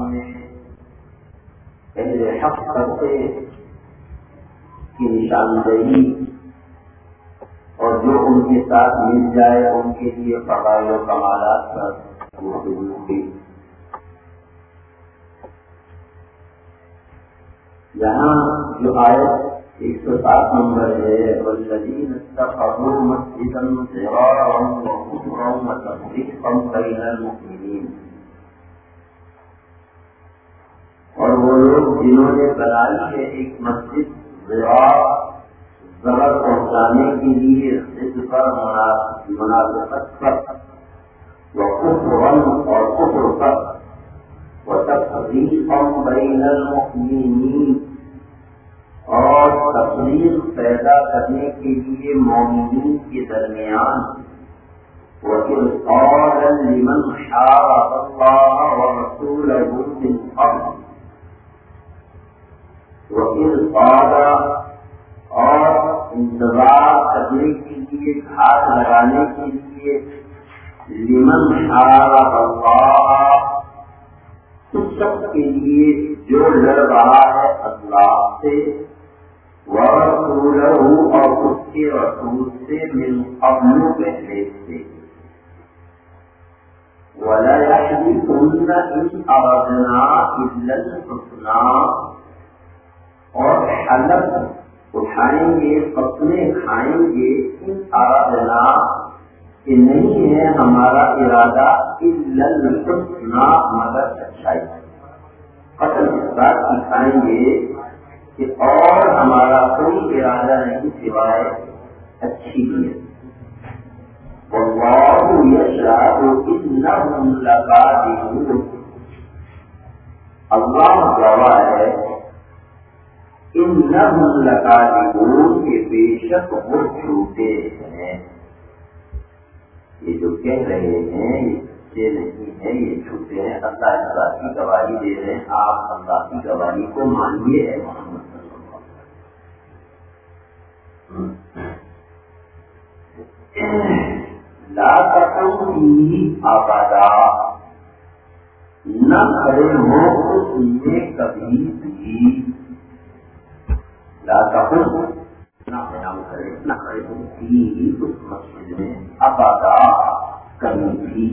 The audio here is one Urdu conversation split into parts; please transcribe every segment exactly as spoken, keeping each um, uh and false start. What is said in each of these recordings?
نے اہل حق طبقے کی نشاندہی اور جو ان کے ساتھ مل جائے ان کے لیے فضائل و کمالات پر گفتگو کی۔ یہاں جو آیت ایک سو سات نمبر ہے والذین اتخذوا مسجدا ضرارا وکفرا وتفریقا بین المؤمنین، اور وہ لوگ جنہوں نے بنائی ہے ایک مسجد ضرار ضرر پہنچانے کے لیے ضد پر منافقت پر وکفرا اور کفر پر وتفریقا بین المؤمنین اور تفریق پیدا کرنے کے لیے مومنین کے درمیان وَإِذْ قَالَ لِمَنْ حَارَبَ اللَّهَ وَرَسُولَهُ مِنْ قَبْلُ وَإِذْ قَالَ اور انتظار کرنے کے لیے گھاٹ لگانے کے لیے لمن حارب اللہ اس شخص کے لیے جو لڑ رہا ہے اللہ سے ورسولہ اور اس کے رسول سے من قبل پہلے سے وَلَا يَحْلِفُنَّ إِنْ أَرَدْنَا إِلَّا الْحُسْنَى اور حلف اٹھائیں گے قسمیں کھائیں گے ان ارادنا کہ نہیں ہے ہمارا ارادہ الا الحسنى مگر اچھائی، قسم اس بات کی کھائیں گے کہ اور ہمارا کوئی ارادہ نہیں سوائے اچھی نیت۔ واللہ یشہد انہم لکاذبون، اللہ گواہ ہے انہم لکاذبون کہ بے شک وہ جھوٹے ہیں، یہ جو کہہ رہے ہیں یہ نہیں ہے، یہ جھوٹے ہیں، اللہ اس بات کی گواہی دے رہے ہیں، آپ اللہ کی گواہی کو مانیے اے محمد صلی اللہ علیہ وسلم۔ لا تقم فیہ ابدا، نہ کھڑے ہو اس میں کبھی بھی، لا تقم نہ قیام کرے نہ کھڑے ہو فیہ اس مسجد میں ابدا کبھی بھی۔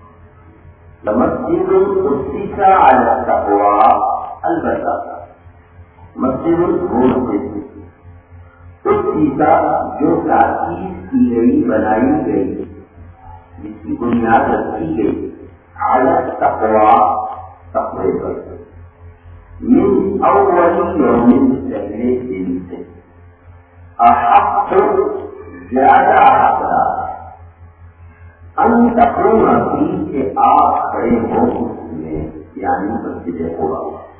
لمسجد اسس علی التقوی، البتہ مسجد وہ مسجد اسس جو تاسیس کی گئی بنائی گئی جس کی بنیاد رکھی گئی علی التقوی تقوی پر من اول یوم پہلے دن سے احق زیادہ حقدار ان تقوم فیہ کہ آپ کھڑے ہو اس میں، یعنی مسجد قباء۔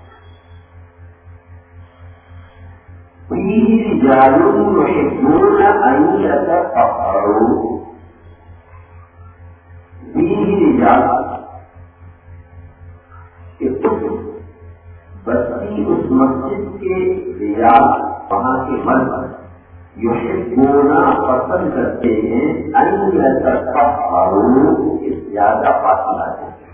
فیہ رجال یحبون ان یتطہروا، فیہ رجال کہ اس بستی اس مسجد کے رجال وہاں کے مرد یحبون پسند کرتے ہیں ان یتطہروا کہ زیادہ پاکی حاصل کریں،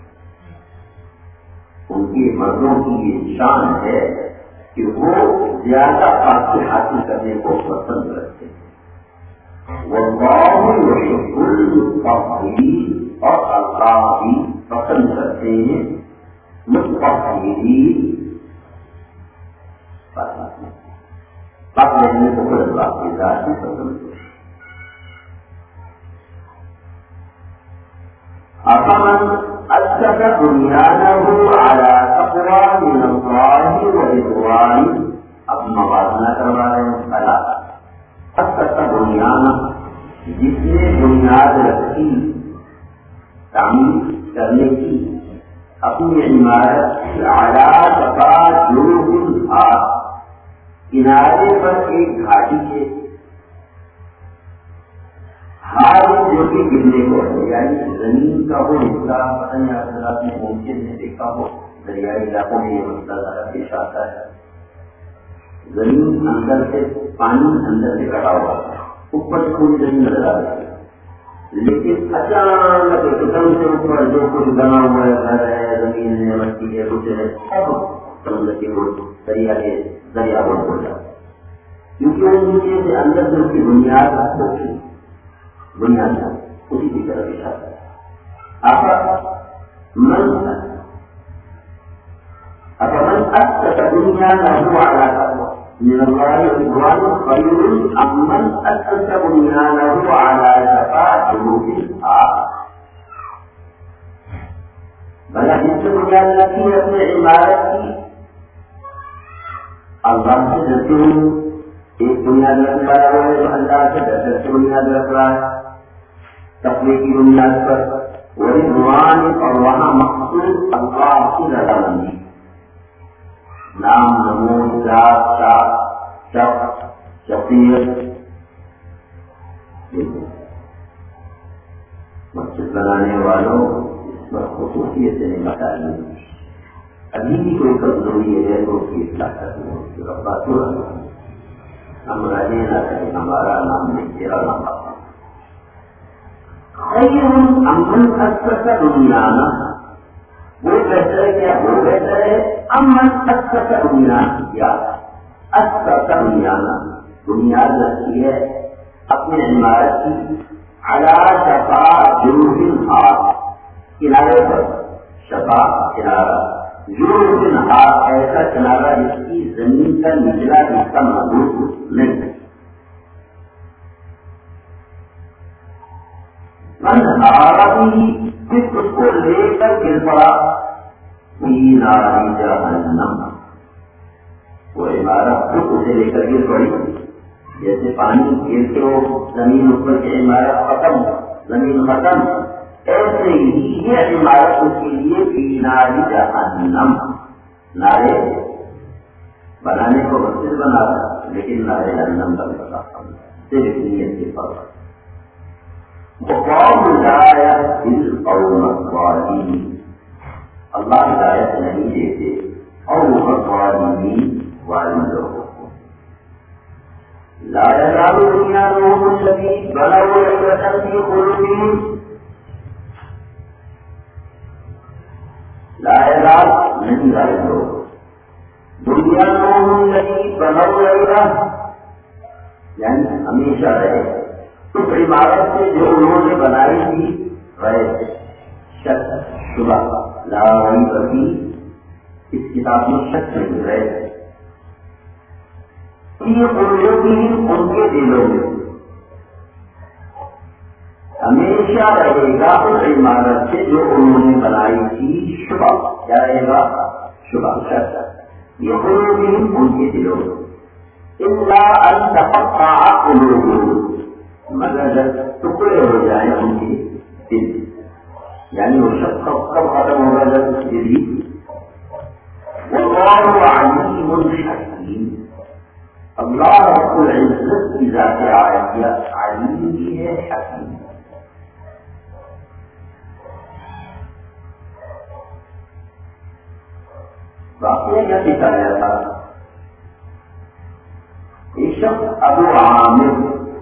ان کے مردوں کی یہ شان ہے کہ وہ زیادہ پاکی حاصل کرنے کو پسند کرتے ہیں۔ واللہ یحب المطہرین، اور اللہ بھی پسند کرتے ہیں مطہرین، پاک رہنے کو اللہ کی ذات بھی پسند ہے۔ افمن اسس بنیانہ علی تقوی من اللہ ورضوان، اب موازنہ کروا رہے ہیں بھلا اسس بنیانہ جس نے بنیاد رکھی تعمیر کرنے کی اپنی عمارت علی شفا جرف الہار، کنارے پر ایک گھاٹی کے ہار جو کہ گرنے کو ہے، یعنی زمین کا وہ حصہ پتہ نہیں حضرات نے ممکن نے دیکھا ہو، دریائی علاقوں میں یہ مسئلہ زیادہ پیش آتا ہے، زمین اندر سے پانی اندر سے کٹا ہوا ہے، اوپر سے پوری زمین نظر آ رہی ہے، لیکن اچانک قدم سے اوپر جو کچھ بنا ہوا ہے، گھر ہے، زمین ہے، مٹی ہے، کچھ ہے، سب سمندر کے وہ دریا کے دریا بڑھ ہو جاتا ہے، کیونکہ وہ نیچے سے اندر سے اس کی بنیاد ہوتی بنیاد اسی کی طرف اشارہ ہے. من أفمن أسس بنيانه على تقوى من الله رضوان خير أم من أسس بنيانه على شفا جروف النار. بھلا جس سے بنیاد رکھی ہے اپنے عمارت کی اللہ سے ڈرتے ہوئے، ایک بنیاد رکھ رہا ہے تو اللہ سے ڈر سے بنیاد رکھ رہا ہے تقوی کی بنیاد پر، ورضوان اور وہاں مقصود اللہ کی رضامندی، نام نمود ذات شاہ شخص شخصیت. مسجد بنانے والوں اس پر خصوصیت نہیں بتائی، ابھی بھی کوئی کمزوری ہے تو اس کی اصلاح کرنی ہے، اس کی رفع پورا ہم رہے نہ رہے، ہمارا نام نہیں، تیرا نام اپنا. خیر امن اسس بنیانہ، وہ بہتر ہے کیا؟ وہ بہتر ہے امن اسس بنیانہ، یا اسس بنیانہ بنیاد رکھی ہے اپنے عمارت کی علی شفا جروف النار، کنارے پر، شفا کنارہ، جروف النار ایسا کنارہ جس کی زمین کا نچلا حصہ محسوس نہیں. من آرابی جس اس کو لے کر گر پڑا فی نار جہنم، وہ عمارت خود اسے لے کر گر پڑی، جیسے پانی گر کے وہ زمین اوپر کی عمارت ختم، زمین ختم، ایسے ہی یہ عمارت اس کے لیے فی نار جہنم. نارے بنانے کو مسجد بنا تھا لیکن نارے جہنم کا پتا صرف نیت کے فرق. وقال ہدایت القوم الظالمین، اللہ ہدایت نہیں دیتے قوم الظالمین والے لوگوں کو. لا يزال بنيانهم الذي بنوا ريبة في قلوبهم، لا يزال نہیں ظالم لوگ، بنيانهم الذي بنوا ريبة یعنی ہمیشہ رہے اس عمارت سے جو انہوں نے بنائی تھی، غیر شک شبہ لا ریب فی، اس کتاب میں شک نہیں رہے، یہ قلوبہم ان کے دلوں میں ہمیشہ رہے گا اس عمارت سے جو انہوں نے بنائی تھی شبہ، کیا رہے گا؟ شبہ شک. یہ قلوبہم ان کے دلوں میں الا ان تقطع قلوبہم، مگر جب ٹکڑے ہو جائیں ان کے دل، یعنی وہ شک کب ختم ہوگا؟ جب دل. واللہ علیم حکیم، اللہ رب العزت کی ذات عالیہ علیم بھی ہے، حکیم. واقعہ کیا دکھایا تھا؟ ایک شخص ابو عامر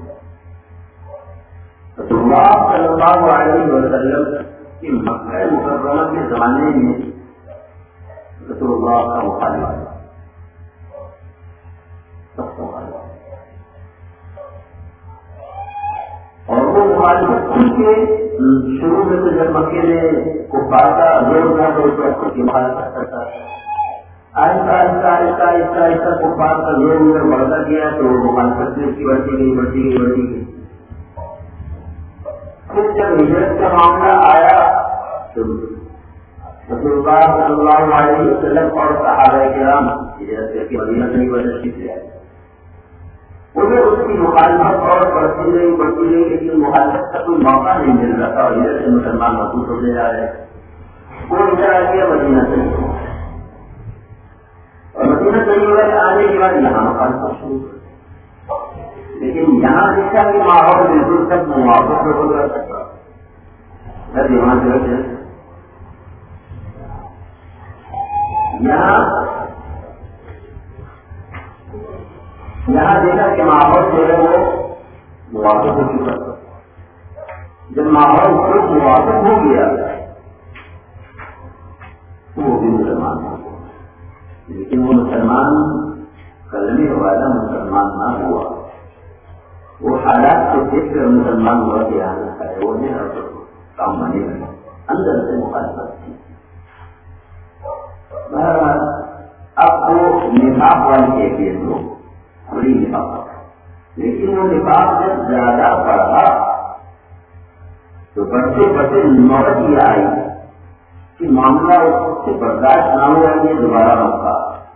رسول اللہ صلی اللہ علیہ وسلم کی مکہ مکرمہ کے زمانے میں رسول اللہ کا مخالف اور وہ مخالفت ان کے شروع میں تو جب مکے نے کفار کا زور تھا تو اس وقت کی مخالفت کرتا ہے، آہستہ آہستہ آہستہ آہستہ آہستہ کفار کا زور میں بڑھتا گیا تو مخالفت میں کی بڑھتی گئی بڑھتی گئی بڑھتی گئی. پھر جب ہجرت کا معاملہ آیا تو رسول اللہ صلی اللہ علیہ وسلم اور صحابہ کرام ہجرت کر کے مدینہ نہیں بدل سکتے، انہیں اس کی مخالفت اور بڑھتی رہی بڑھتی رہی لیکن مخالفت کا کوئی موقع نہیں مل رہا تھا، اور ادھر سے مسلمان محسوس ہوتے جا رہے. وہ ادھر آ گیا مدینہ سے، اور مدینہ طیبہ آنے کے بعد یہاں مخالفت شروع، لیکن یہاں دیکھا کہ ماحول بالکل سب موافق ہو کر سکتا ہے. یہاں سے یہاں یہاں دیکھا کہ ماحول جو ہے وہ موافق ہو چکا، جب ماحول خود موافق ہو گیا تو وہ بھی مسلمان ہو گیا، لیکن وہ مسلمان کلمے والا مسلمان نہ ہوا، وہ حالات کو دیکھ کر مسلمان ہوا کہ آنا ہے وہ نہیں اور کام مانے گا، اندر سے مخالفت تھی۔ بہرحال اب وہ نفاق والی کیفیت ہو بڑی نفاق، لیکن وہ نفاق جب زیادہ بڑھا تو بڑھتے بڑھتے نوبت یہ آئی کہ معاملہ اس سے برداشت نہ ہوا، یہ دوبارہ مکہ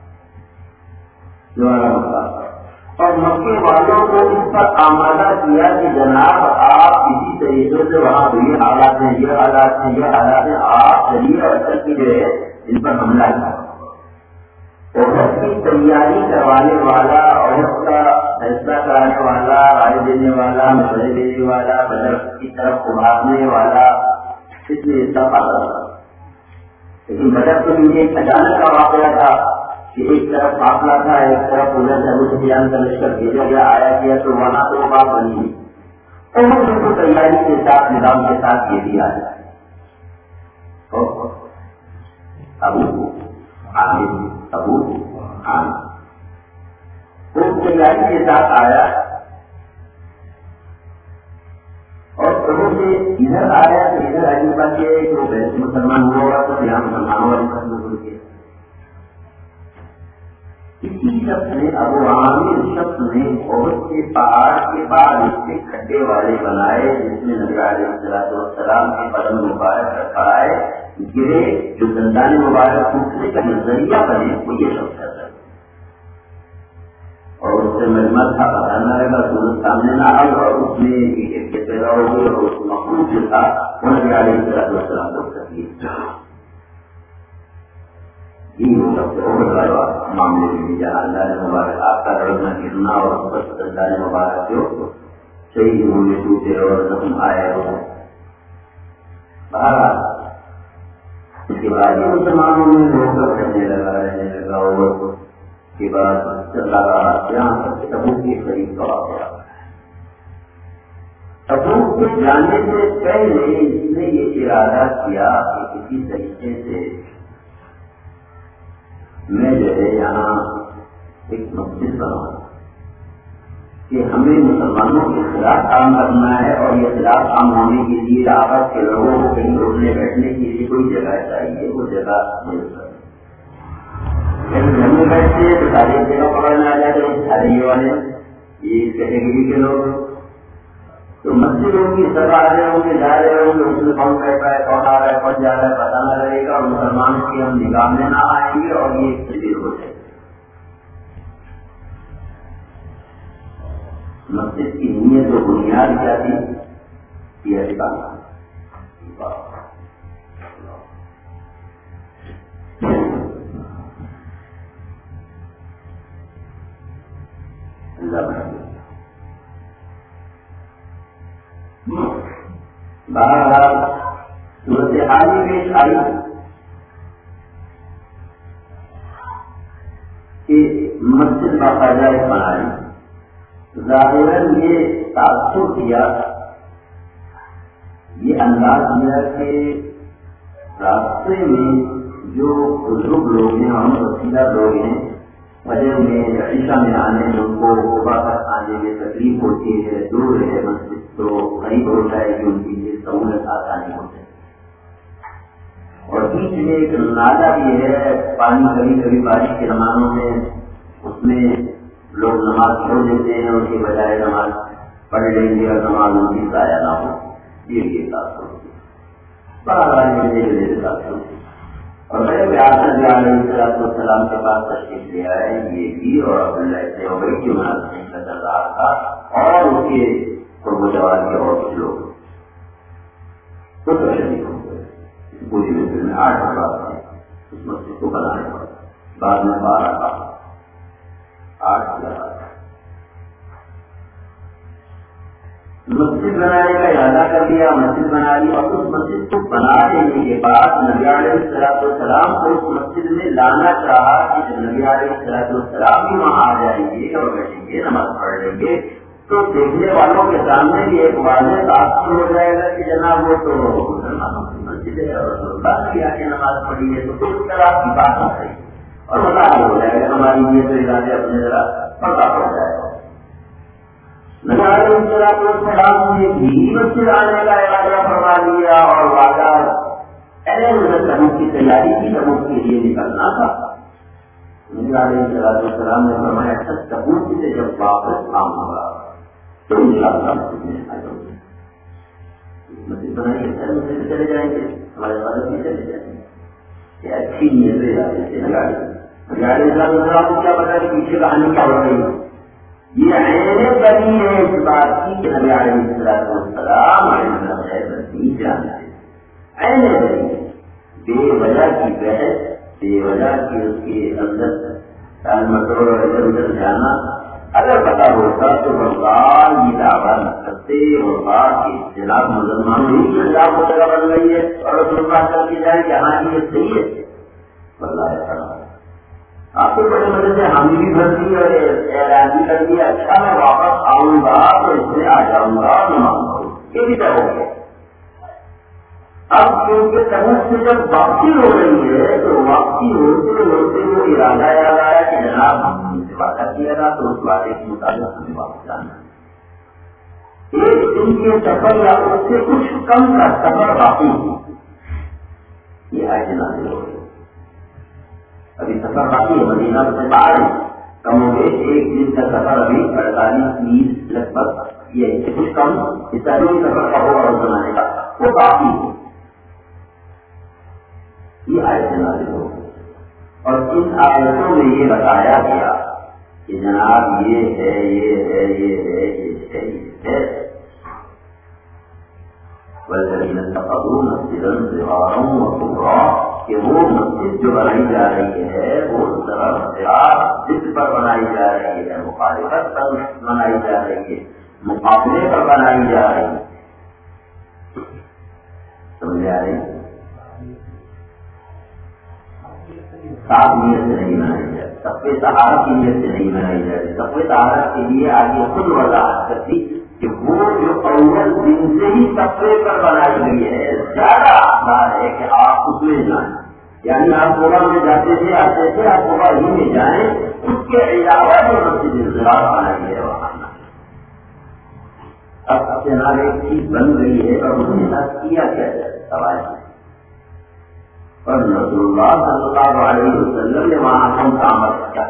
دوبارہ مکہ اور مکے والوں کو اس پر آمادہ کیا کہ جناب آپ کسی طریقے سے وہاں یہ حالات ہیں یہ حالات ہیں یہ حالات ہیں آپ چلیے اور چل کے جو ہے ان پر حملہ کیا۔ عورت کی تیاری کروانے والا، عورت کا فیصلہ کرانے والا، رائے دینے والا، مشورے دینے والا، بدر کی طرف ابھارنے والا، اس میں اس کا فائدہ تھا۔ لیکن بدر کے لیے ایک اچانک کا واقعہ تھا کہ ایک طرف قافلہ تھا، ایک طرف ادھر سے ابو سفیان کا لشکر بھیجا گیا، آیا کیا تو وہاں تو بات بنی اور ان کو تیاری کے ساتھ نظام کے ساتھ یہ بھی آ جائے ابو عامر ابو عامر وہ تیاری کے ساتھ آیا اور کبھی سے ادھر آیا تو ادھر آنے کا کہ وہ ویسے مسلمان ہوا ہوگا تو یہاں مسلمانوں والی فصل ہو گئی۔ اسی شخص نے ابو عامر شخص نے عہد کے پہاڑ کے بعد اس کے کھڈے والے بنائے جس میں نبی علیہ الصلوۃ والسلام کے قدم مبارک رکھائے گرے، جو دندان مبارک ٹوٹنے کا نظریہ بنے وہ یہ شخص کرتا اور اس سے مجمع تھا پتا نہ لگا سورج سامنے نہ آئی اور اس میں ایک پیدا ہو گئی اور اس مخلوق جو تھا وہ نبی علیہ الصلوۃ والسلام کو تکلیف معاملے میں جہاں اللہ نے مبارک آپ کا لڑنا گرنا اور اللہ نے مبارک جو صحیح ہونے ٹوٹے اور زخم آئے ہو بہرحال اس کے بعد یہ مسلمانوں میں رو کر کرنے لگا رہنے لگا اور کے بعد چلا رہا یہاں تک تبوک کے قریب کا واقعہ۔ تبوک کے جانے سے پہلے اس نے یہ ارادہ کیا کہ کسی طریقے سے میں جو ہے یہاں ایک مسجد بناؤں کہ ہمیں مسلمانوں کے خلاف کام کرنا ہے اور یہ خلاف کام ہونے کے لیے آپس کے لوگوں کو کہیں روکنے بیٹھنے کے لیے کوئی جگہ چاہیے، وہ جگہ مل سکے۔ گھر میں بیٹھتے تو ساری جگہ پکڑنا آ جاتے سارے یہ والے یہ کیٹیگری کے لوگ تو مسجدوں کی سب آ رہے ہوں گے جا رہے ہوں گے، اس میں کون بیٹھ رہا ہے کون آ رہا ہے کون جا رہا ہے پتا نہ لگے گا اور مسلمانوں کی ہم نگاہ میں نہ آئیں گے اور یہ ایک تجیر ہو جائے گی۔ مسجد کی نیت و بنیاد کیا تھی؟ یہ بہرحال صورت حال پیش آئی کہ مسجد باقاعدہ بنائی، ظاہراً یہ تاثر کیا، یہ انداز کیا کہ راستے میں جو بزرگ لوگ ہیں ہم وسیلہ لوگ ہیں فجر میں عشاء میں آنے میں ان کو صبح تک آنے میں تکلیف ہوتی ہے، دور ہے مسجد تو قریب ہوتا ہے کہ ان کی لیے سہولت آسانی ہو جائے۔ اور بیچ میں ایک نالا بھی ہے، پانی کبھی کبھی بارش کے زمانوں میں اس میں لوگ نماز چھوڑ دیتے ہیں، ان کی بجائے نماز پڑھ لیں گے اور نماز ان کی ضائع نہ ہو، یہ بھی تاثر ہوتی ہے بڑا اور میرے آسد علیہ السلام کے پاس تشریف لے آئے یہ بھی اور عبداللہ ابن ابی کی مناسب کا چل رہا تھا اور اس کے قرب و جوار کے اور کچھ لوگ تو تشریف ہو گئے۔ پوری مصر میں آٹھ افراد تھے اس مسجد کو بنانے والے، بعد میں بارہ کا آٹھ ہزار مسجد بنانے کا ارادہ کر دیا، مسجد بنا لی اور اس مسجد کو بنا دینے کے بعد نبی علیہ الصلوۃ والسلام کو اس مسجد میں لانا چاہا کہ جب نبی علیہ الصلوۃ والسلام بھی وہاں آ جائیں گے اور بیٹھیں گے نماز پڑھ لیں گے تو دیکھنے والوں کے سامنے بھی ایک واضح تاثر ہو جائے گا کہ جناب وہ تو مسلمانوں کی مسجد ہے اور رسول کی آ کے نماز پڑھی ہے، تو اس طرح کی بات ہو رہی ہے اور مطالعہ ہو جائے گا ہماری یہ تو ارادے اپنے ذرا پتا ہو جائے گا۔ نبی علیہ السلام نے بھی مسجد آنے کا ارادہ فرما لیا اور وعدہ تبوک کی تیاری کی، تبوک کے لیے نکلنا تھا۔ نبی علیہ السلام نے فرمایا تبوک سے جب واپس آؤں گا تو انشاءاللہ مسجد میں آ جاؤں گا، مسجد بنائیے مسجد چلے جائیں گے، ہمارے والد بھی چلے جائیں گے، یہ اچھی نیت ارادے سے لگاڑی۔ نبی علیہ السلام کو کیا پتا کہ پیچھے کہانی کیا ہو رہی ہے؟ یہ عین بنی ہے اس بات کی کہ نبی علیہ السلام نہیں جانتے، عین بنی بے وجہ کی بحث، بے وجہ کی اس کے اندر ٹال مٹور اور ادھر ادھر جانا اگر پتا ہوتا تو بلکہ یہ دعویٰ نہ کرتے، اور کہ جناب مسلمانوں ہی کی خلاف ہو جگہ بن گئی ہے اور رسول اللہ کر کے جائے کہ ہاں یہ صحیح ہے۔ واللہ آپ کو بڑے مدد سے حامی بھی بھر دی اور اعلان بھی کر دیا، اچھا میں واپس آؤں گا تو اس میں آ جاؤں گا نماز پڑھوں، یہ بھی طے ہو گیا۔ اب کیونکہ تبوک سے جب واپسی ہو رہی ہے تو واپسی ہوتے ہوتے وہ ارادہ یاد آیا کہ جناب ہم نے سے وعدہ کیا تھا تو اس وعدے کے مطابق ہمیں واپس جانا ہے۔ ایک دن کے سفر یا اس سے کچھ کم کا سفر باقی ہو، یہ آئے نازل ہو گئی۔ ابھی سفر باقی ہے، مدینہ سے باہر کم ہو گئے، ایک دن کا سفر ابھی اڑتالیس بیس لگ بھگ یہ کچھ کم اس طرح سفر کا ہوگا اور بنانے کا وہ باقی ہے۔ یہ آیتیں نازل ہو گئی اور ان آیتوں میں یہ بتایا گیا کہ جناب یہ ہے یہ ہے یہ ہے یہ ہے یہ ہے والذین اتخذوا مسجدا ضرارا وكفرا، کہ وہ مسجد جو بنائی جا رہی ہے وہ ضرار ضد پر بنائی جا رہی ہے، مخالفت پر بنائی جا رہی ہے، مقابلے پر بنائی جا رہی ہے۔ سمجھ آ رہی؟ صاف نیت سے نہیں بنائی جاتی، سب طہارت کی نیت سے نہیں بنائی جاتی۔ سب طہارت کے لیے آگے خود وضاحت کرتی کہ وہ جو اول دن سے ہی سفرے پر بنائی گئی ہے زیادہ آسان ہے کہ آپ اس میں جائیں، یعنی آپ گوبا میں جاتے تھے آتے تھے آپ گوبا ہی میں جائیں، اس کے علاوہ جو مسجد ضرار بنائی ہے وہاں اب اپنے نام ایک چیز بن گئی ہے اور اس کے ساتھ کیا کیا جائے سوال ہے۔ اور رسول اللہ صلی اللہ علیہ وسلم نے وہاں ہم کا عمل کیا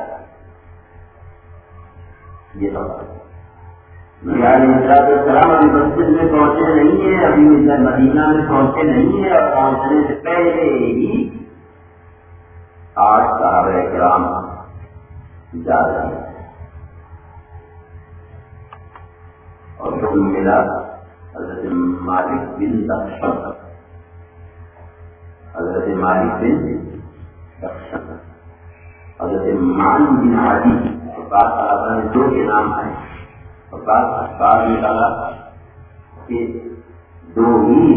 یہ سوال نبی علیہ السلام ابھی مسجد میں پہنچے نہیں ہیں، ابھی مدینہ میں پہنچے نہیں ہیں، اور پہنچنے سے پہلے ہی آٹھ صحابہ کرام جا رہے ہیں اور حکم ملا حضرت مالک بن دخشن، حضرت مالک بن دخشن، حضرت مان بن عدی، اور بعض صحابہ نے دو کے نام آئے اور بعض اخبار نکالا کہ دو ہی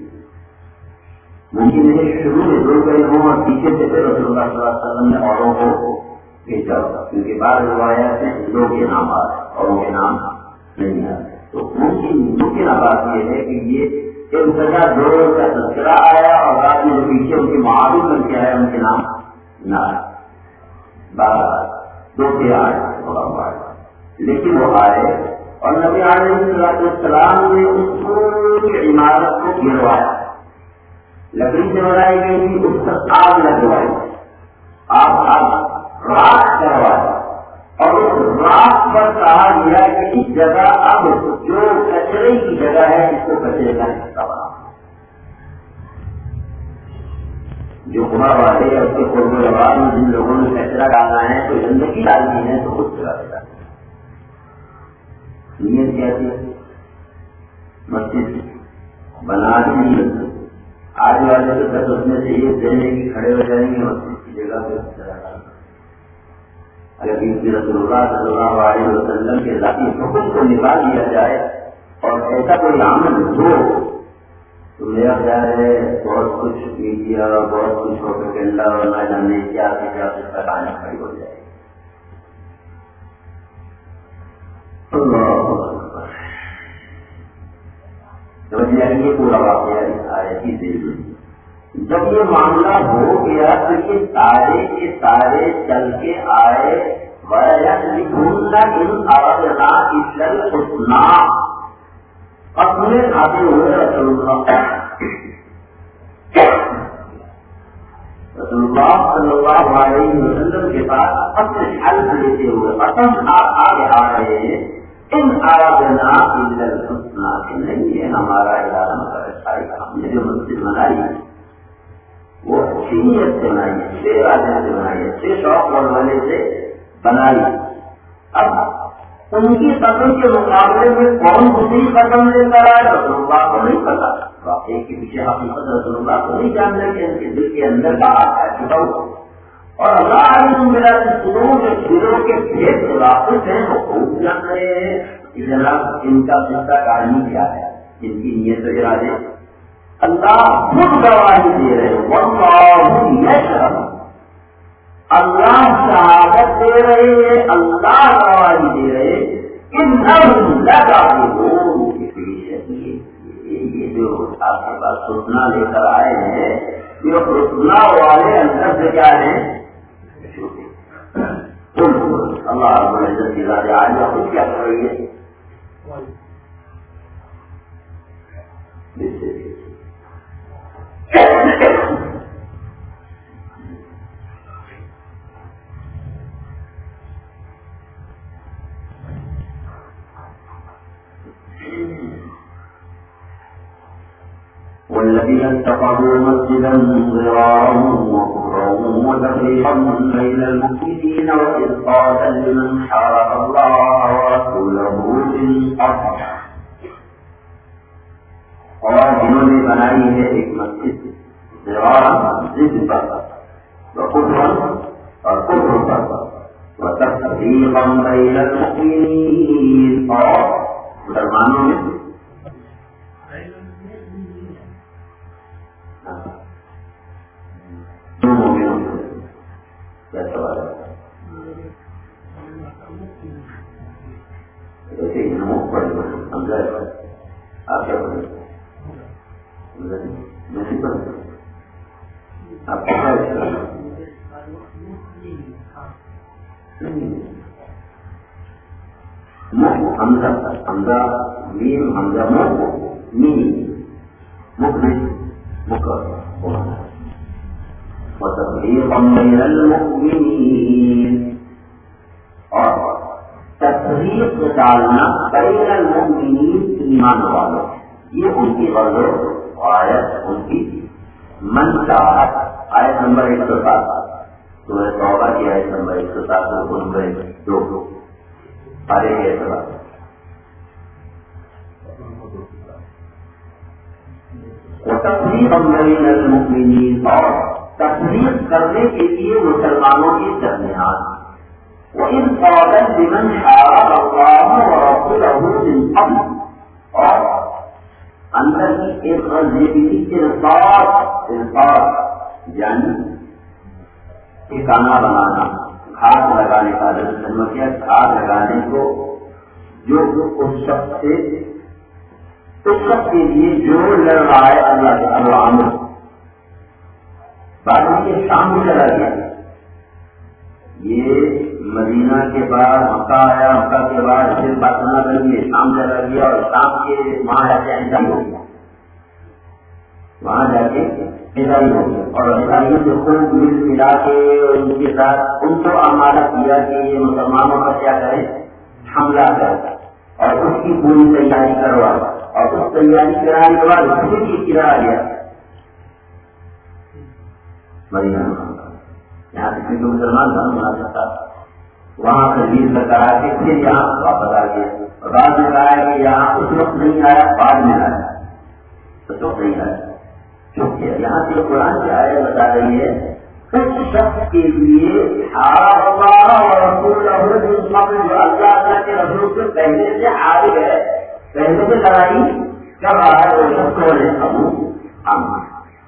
ممکن ہے شروع میں دو گئے ہوں اور پیچھے سے پھر رسول اللہ صلی اللہ علیہ وسلم نے اوروں کو بھیجا ہوگا، کیونکہ بعض روایات میں دو کے نام آ رہے اوروں کے نام نہیں آ رہے، تو ممکن ممکن بات یہ ہے کہ یہ ابتدا دو کا تذکرہ آیا اور بعد میں جو پیچھے ان کے معاون بن کے آیا ان کے نام نہ آئے، بارہ دو کے آئے تھوڑا ہوا لیکن وہ آئے اور نبی علیہ السلام نے اس پوری عمارت کو گروایا، لکڑی سے بنائی گئی تھی، اس پر آگ لگوائی، آگ آگ راک کروایا اور اس راک پر کہا گیا کہ اس جگہ اب جو کچرے کی جگہ ہے اس کو کچرے کا حصہ بنا، جو کمار والے اس کے قرب لباس میں جن لوگوں نے کچرا ڈالنا ہے تو زندگی ڈالنی ہے تو اس جگہ پہ نیت کیا تھی مسجد بنا دی، آج والے تو بس اس میں سے یہ دینے کی کھڑے ہو جائیں گے مسجد کی جگہ پہ اگر رسول اللہ صلی اللہ علیہ وسلم کے ذاتی حکم کو نبھا دیا جائے اور ایسا کوئی عمل ہو تو میرا خیال ہے بہت کچھ میڈیا بہت کچھ پروپیگنڈا اور نہ جانے کیا کیا اس کا کہانی کھڑی ہو جائے۔ اللہ سمجھ یہ پورا واقعہ آیا کی ذریعے جب یہ معاملہ ہو گیا تو یہ سارے کے سارے چل کے آئے اپنے کھاتے ہوئے رسول اللہ رسول اللہ صلی اللہ علیہ وسلم کے پاس اپنے حلف لیتے ہوئے قسم آگے آ رہے ہیں ان آرادنا الا الحسنى کہ نہیں ہے ہمارا ارادہ مگر اچھائی کا. ہم نے جو مسجد بنائی وہ اچھی نیت سے بنائی ہے, چھ ارادے سے بنائی ہے, چھ شوق والے سے بنائی. اب ان کی قسم کے مقابلے میں کون دوسری قسم لے کر آئے رسول اللہ کو نہیں پتا. واقعے کے پیچھے حقیقت رسول اللہ کو نہیں جانتے کہ ان کے دل کے اندر کا آتا ہے چھپا ہوا. اور اللہ علیہ میرا سنوں کے دلوں کے بھید واقف ہیں وہ خوب جان رہے ہیں. جناب ان کا قصہ کہانی کیا ہے, ان کی نیت و ارادے اللہ خود گواہی دے رہے ہیں. واللہ یشهد, اللہ شہادت دے رہے ہیں, اللہ گواہی دے رہے ہیں. انہم لکاذبون, یہ جو آپ کے پاس سوچنا لے کر آئے ہیں یہ سوچنا والے اندر سے کیا ہیں اللہ رب العزت کی ذات عالیہ خود کیا کر رہی ہے. والذين اتخذوا مسجدا ضرارا وكفرا وتفريقا بين المؤمنين وإذ قال لمن حارب الله ورسوله من قبل, اور جنہوں نے بنائی ہے ایک مسجد ضرارا ضد پر وكفرا اور کفر پر وتفريقا بين المؤمنين, اور مسلمانوں میں وتفريقا بين المؤمنين, اور تفریق ڈالنا بین المؤمنین ایمان والوں, یہ ان کی غرض و آیت, ان کی منشاء. آیت نمبر ایک سو سات سورہ توبہ کی آیت نمبر ایک سو سات نمبر دو سارے کے اعتبار وتفریقا بین المؤمنین, اور تفریق کرنے کے لیے مسلمانوں کے درمیان. وَإِذْ قَالَ لِمَنْ حَارَبَ اللَّهَ وَرَسُولَهُ مِنْ قَبْلُ, اور اندر کی ایک غرض یہ بھی تھی ارصاد, ارصاد یعنی ٹھکانہ بنانا, گھاٹ لگانے کا. جب کیا گھاٹ لگانے کو جو اس شخص سے اس شخص کے لیے جو لڑ رہا ہے اللہ کے عوام, بعد میں یہ شام بھی چلا گیا. یہ مدینہ کے بعد مکہ آیا, مکہ کے بعد پھر باتنا کر کے شام چلا گیا, اور شام کے وہاں جا کے انجام ہو گیا, وہاں جا کے ہدائی ہو گیا. اور ہدایوں سے خوب مل ملا کے ان کے ساتھ ان کو آمادہ کیا کہ یہ مسلمانوں کا کیا کرے, حملہ کرے, اور اس کی پوری تیاری کروا, اور اس تیاری کرانے کے بعد خود کی کرا گیا مدینہ. یہاں سے کسی مسلمان دھرم بنا سکتا, وہاں سے ویر میں کہا کہ پھر یہاں واپس آ گیا, اور بعد میں کہا کہ یہاں اس وقت نہیں آیا, بعد میں آیا, اس وقت نہیں آیا. کیونکہ یہاں سے قرآن کی آیت بتا رہی ہے اس شخص کے لیے حارب اللہ اور رسولہ من قبل, جو اللہ تعالیٰ کے رسول سے پہلے سے حارب ہے, پہلے سے لڑائی کر رہا ہے, وہ شخص ہے ابو عامر.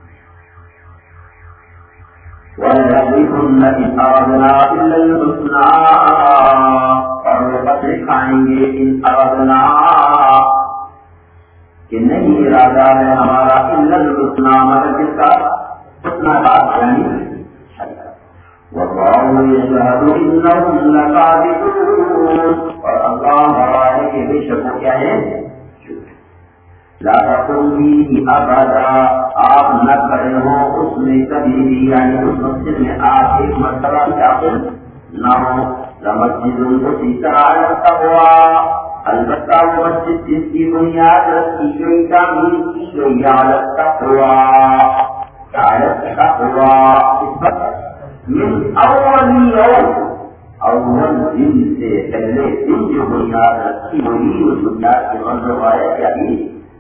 وَلَيَحْلِفُنَّ إِنْ أَرَدْنَا إِلَّا الْحُسْنَىٰ, اور وہ قسم کھائیں گے ان أَرَدْنَا کہ نہیں ارادہ ہے ہمارا الا الحسنى مگر کس کا حسنى کا یعنی واللہ یشہد انہم لکاذبون اور اللہ گواہ ہے کہ بے شک وہ کیا ہے لا تقم فیہ ابدا آپ نہ کھڑے ہو اس میں کبھی بھی یعنی اس مسجد میں آپ ایک مرتبہ داخل نہ ہو لمسجد اسست علی التقوی البتہ وہ مسجد جس کی بنیاد رکھی گئی تعمیر کی گئی علی التقوی علی التقوی اس وقت من اول یوم اول دن سے پہلے دن جو بنیاد رکھی ہوئی اس بنیاد کے مطلب ہے کیا بھی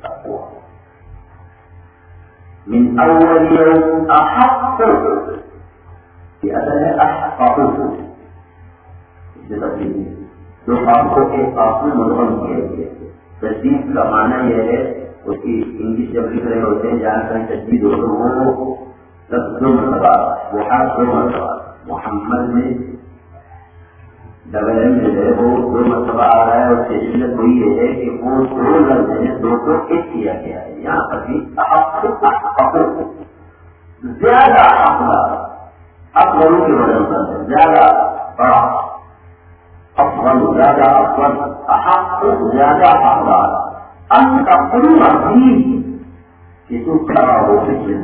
من اول یوم احق یہ اصل ہے احق اس سے تبدیل جو آپ کو ایک آپ میں منظم کیا گیا تجدید کا معنی یہ ہے اس کی انگلش جب لکھ رہے ہوتے ہیں جہاں کہیں تجدید ہو تو وہ لفظ دو مرتبہ وہ ہر دو مرتبہ محمد میں ڈبل ایم جو ہے وہ دو مرتبہ آ رہا ہے اور اس کی علت وہی یہ ہے کہ وہ دو لفظ ہیں دو کو ایک کیا گیا ہے یہاں پر بھی زیادہ افضل افضل کے وجہ سے زیادہ بڑا افضل زیادہ افضل احق زیادہ افضل ان تقول عظیم کہ تو کھڑا ہو سکے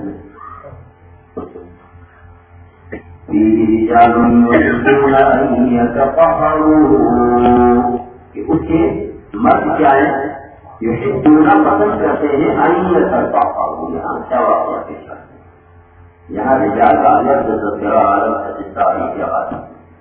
رجال يحبون ان يتطهروا کہ اس کے مرد کیا ہے يحبون پسند کرتے ہیں ان يتطهروا یہاں کیا واقعہ پیش ہے یہاں رجال کا لفظ تذکرہ عالم تاریخ کے بعد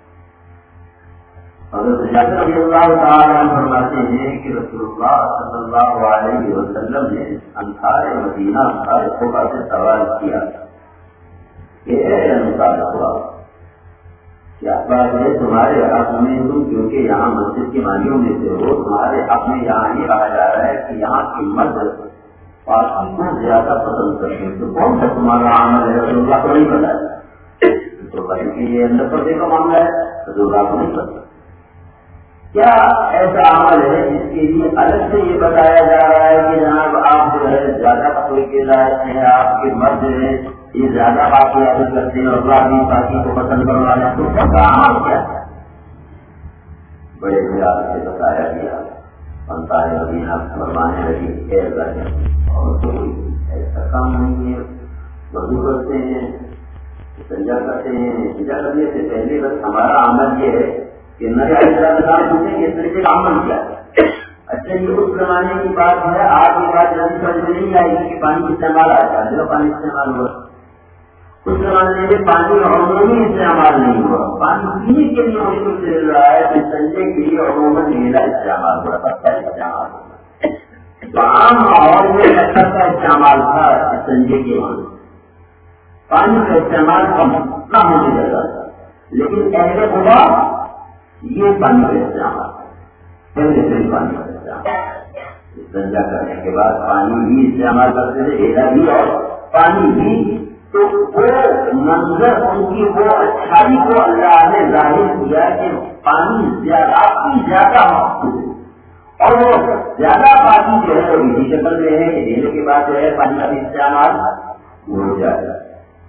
حضرت جابر رضی اللہ تعالی عنہ فرماتے ہیں کہ رسول اللہ صلی اللہ علیہ وسلم نے انصار مدینہ انصار قبا سے سوال کیا کہ اے انصار قبا کیا بات ہے تمہارے حق میں تم کیونکہ یہاں مسجد کے مانیوں میں سے ہو تمہارے حق میں یہاں یہ کہا جا رہا ہے کہ یہاں کی مرد پاکی کو زیادہ پسند کرتے ہیں تو کون سا تمہارا عمل ہے رسول اللہ کو نہیں پتا ہے تو بھائی کہ یہ اندر پردے کا معاملہ ہے رسول اللہ کو نہیں پتا کیا ایسا عمل ہے جس کے لیے الگ سے یہ بتایا جا رہا ہے کہ جناب آپ جو ہے زیادہ کوئی کے لائق ہیں آپ کے مرد ہیں یہ زیادہ باقی عادت کرتے ہیں اور اللہ بھی باقی کو پسند کروا رہے ہیں تو سب کا عمل کیا ہے بڑے خیال سے بتایا گیا انصار مدینہ فرمانے لگی اے اللہ اور کوئی ایسا کام نہیں ہے وضو کرتے ہیں سجدہ کرتے ہیں سجدہ کرنے سے پہلے بس ہمارا عمل یہ ہے کہ نبی علیہ السلام پوچھیں کہ اس طریقے کا عمل کیا ہے اچھا یہ اس زمانے کی بات ہے آج کی بات جلدی سمجھ میں نہیں آئے گی کہ پانی کا استعمال آتا ہے پانی استعمال ہوا اس زمانے میں پانی عمومی استعمال نہیں ہوا پانی پینے کے لیے مشکل سے مل رہا ہے تو سنجے کے لیے عموماً نیلا استعمال ہوا پتہ استعمال ہوا تو عام ماحول میں پتھر کا استعمال تھا سنجے کے وہاں پانی کا استعمال کم نہ ہونے لگا تھا لیکن اہل خدا یہ پانی کا استعمال پہلے سے پانی کا استعمال سنجا کرنے کے بعد پانی بھی استعمال کرتے تھے ایسا بھی اور پانی بھی تو وہ منظر ان کی وہ اچھائی کو اللہ نے ظاہر کیا کہ پانی زیادہ کی زیادہ مقصود اور وہ زیادہ پانی جو ہے وہ اسی شکل میں ہے کہ دینے کے بعد جو ہے پانی کا بھی استعمال ہو جائے گا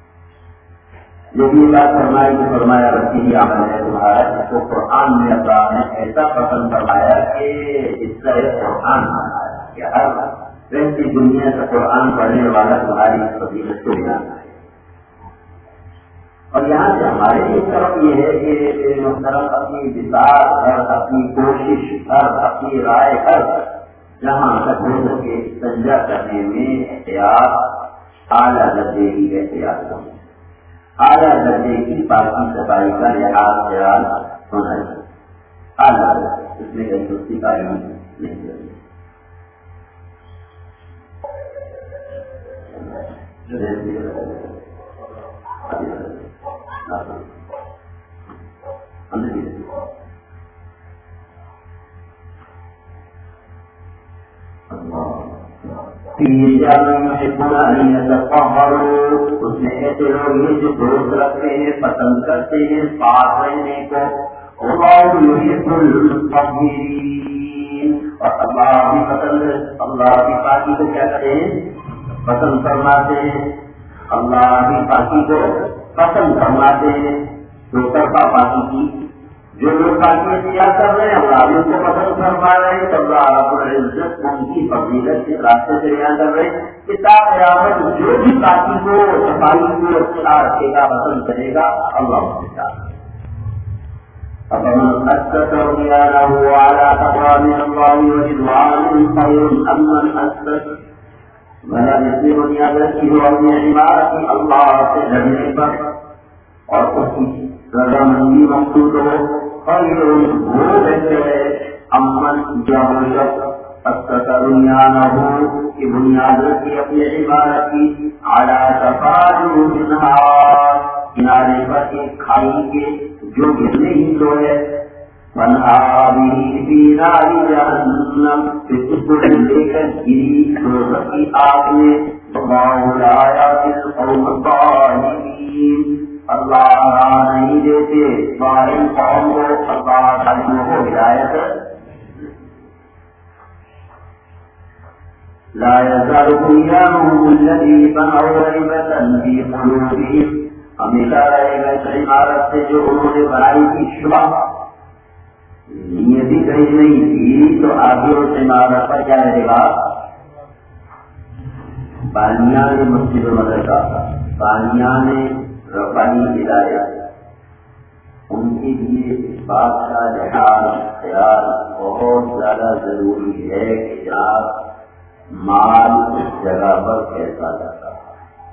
لیکن بات فرمائی کہ فرمایا رکھی ہی عمل ہے تمہارا جس کو قرآن میں اللہ نے ایسا پسند فرمایا کہ اس کا ایک قرآن بنایا کہ ہر ویسی دنیا سے قرآن پڑھنے والا تمہاری فضیلت کو جانا ہے اور یہاں سے ہمارے ایک طرف یہ ہے کہ محترم اپنی بساط ہر اپنی کوشش ہر اپنی رائے ہر جہاں تک ہو سکے سنجا کرنے میں احتیاط اعلیٰ درجے کی احتیاط کریں اعلیٰ درجے کی پاکی صفائی کا لحاظ خیال ہونا چاہیے اعلیٰ درجے اس میں کہیں دوسری تعلیم نہیں کرنی اس میں ایسے لوگ ہیں جو دوست رکھتے ہیں پسند کرتے ہیں پاک رہنے کو اور اللہ بھی پسند ہے، اللہ بھی پاکی کو کیا کرتے ہیں؟ پسند فرماتے ہیں. اللہ بھی پاکی کو پسند فرماتے ہیں. دو طرفہ پاکی کی جو لوگ پاکی اختیار کر رہے ہیں اللہ بھی ان کو پسند فرما رہے ہیں. اللہ رب العزت ان کی فضیلت کے راستے سے بیان کر رہے ہیں کہ تا قیامت جو بھی پاکی کو صفائی کو اختیار رکھے گا پسند کرے گا اللہ اس کے ساتھ. فمن أسس بنيانه على تقوى من الله ورضوان خير أم من أسس بنا جس بنیاد رکھی ہو اپنی عمارت اللہ سے لڑنے پر اور اس کی رضامندی مقصود ہو خیر وہ بہتر ہے امن جب شخص اسس بنیانه کی بنیاد رکھی اپنی عمارت کی على شفا جرف النهار کنارے پر ایک کھائی کے جو گرنے ہی تو ہے منہا بھی فی نار جہنم پھر اس کو لے کر گری دوزخ کی آگ میں اللہ لا یہدی القوم الظالمین. اللہ راہ نہیں دیتے ظالم قوم کو، اللہ ظالموں کو ہدایت. لا يزال بنيانهم الذي بنوا ريبة في قلوبهم ہمیشہ رہے گا اس عمارت سے جو انہوں نے بنائی تھی شبہ نیتی صحیح نہیں تھی تو آگے اس عمارت پر کیا رہے گا؟ بانیان مسجد مدرسہ، بانیان ربانی ہدایت. ان کے لیے اس بات کا لحاظ خیال بہت زیادہ ضروری ہے کہ جناب مال اس جگہ پر کیسا جاتا ہے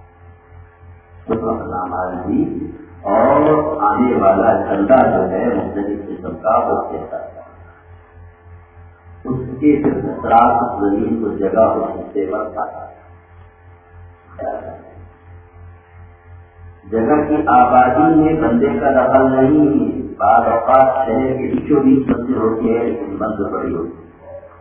بھی اور آنے والا جھنڈا جو ہے مختلف قسم کا وہ کیسا ہے اس کے اثرات اس زمین کو جگہ ہو سکتے پر جگہ کی آبادی میں بندے کا دخل نہیں. بعض اوقات شہر کے بیچوں بیچ بندے ہوتے ہیں لیکن بند بڑی ہوتی ہے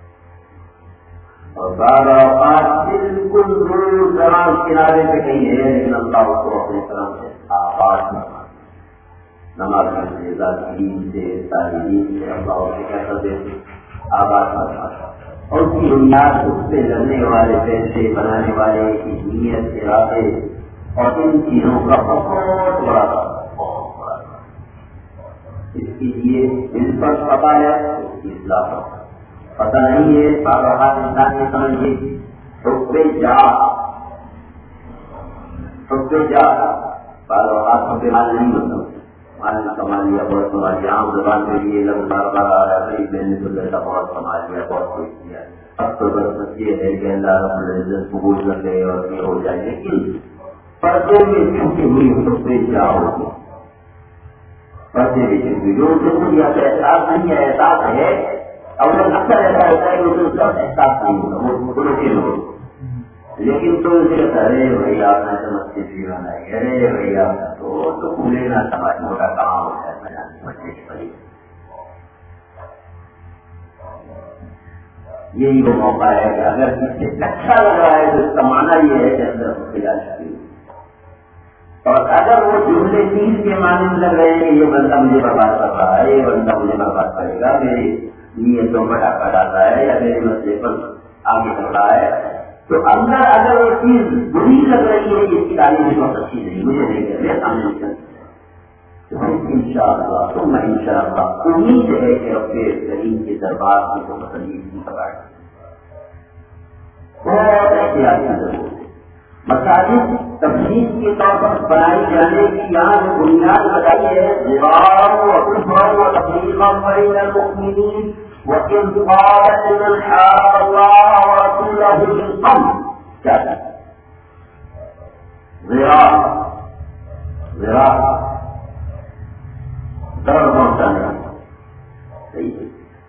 اور بعض اوقات بالکل دور دراز کنارے پہ کہیں ہے لیکن اللہ کو اپنے طرف سے آباد نماز سے ذاکرین سے تعلیم سے اللہ سے کیا کر دیتے آباد کرنا اور اس کی بنیاد اس پہ لڑنے والے پیسے بنانے والے کی نیت ارادے اور ان چیزوں کا بہت بڑا بہت بڑا اس کے لیے دل پر پتہ ہے اس کی اصلاح ہوتا ہے. پتہ نہیں ہے باغات انسان یہ سمجھیے حکم جا حکم جا باغات حکم مال نہیں ہوتا مال کما لیا بہت کما لیا عام زبان میں لیے لوگ بار بار آ رہا ہے میں نے تو بیٹا بہت کما لیا بہت کچھ کیا اب تو بس یہ ہے کہ اللہ رب العزت قبول کر لے اور یہ ہو جائے. لیکن پردے میں چھوٹی ہوئی حکم جا ہوگی پردے میں چھوٹی جو مجھے احساس نہیں ہے احساس ہے اور اکثر ایسا ہوتا ہے کہ اس کا احساس نہیں ہوتا وہ بڑے دن ہو لیکن تو اسے ارے بھائی آپ نے تو مسجد بھی بنائی ارے بھائی آپ نے تو تو پورے نہ سمجھ موٹا کام ہوتا ہے بنانے مسجد بڑی. یہی وہ موقع ہے کہ اگر کسی سے اچھا لگ رہا ہے تو اس کا معنی یہ ہے کہ اندر خدا شکریہ اور اگر وہ جملے چیز کے معنی میں لگ رہے ہیں کہ یہ بندہ مجھے برباد کر رہا ہے یہ بندہ مجھے برباد کرے گا میری نیتوں پر ڈاکہ ڈالتا ہے یا میرے مسئلے پر آگے بڑھ رہا ہے تو اندر اگر وہ چیز بری لگ رہی ہے اس کی تعلیم بہت اچھی نہیں مجھے نہیں کر رہے سامنے تو ان شاء اللہ تو میں ان شاء اللہ امید ہے کہ اپنے کریم کے دربار کی تو تکلیف نہیں کرائے بہت احتیاط کی ضرورت ہے. مساجد تفصیل کے طور پر بنائی جانے کی یہاں جو بنیاد بتائی ہے دیوار و کفر و تفریقا بین المؤمنین وَإِذْ قَالَ لِمَنْ حَارَبَ اللَّهَ وَرَسُولَهُ مِنْ قَبْلُ کیا ہے ذرا ذرا ضرر پہنچانے صحیح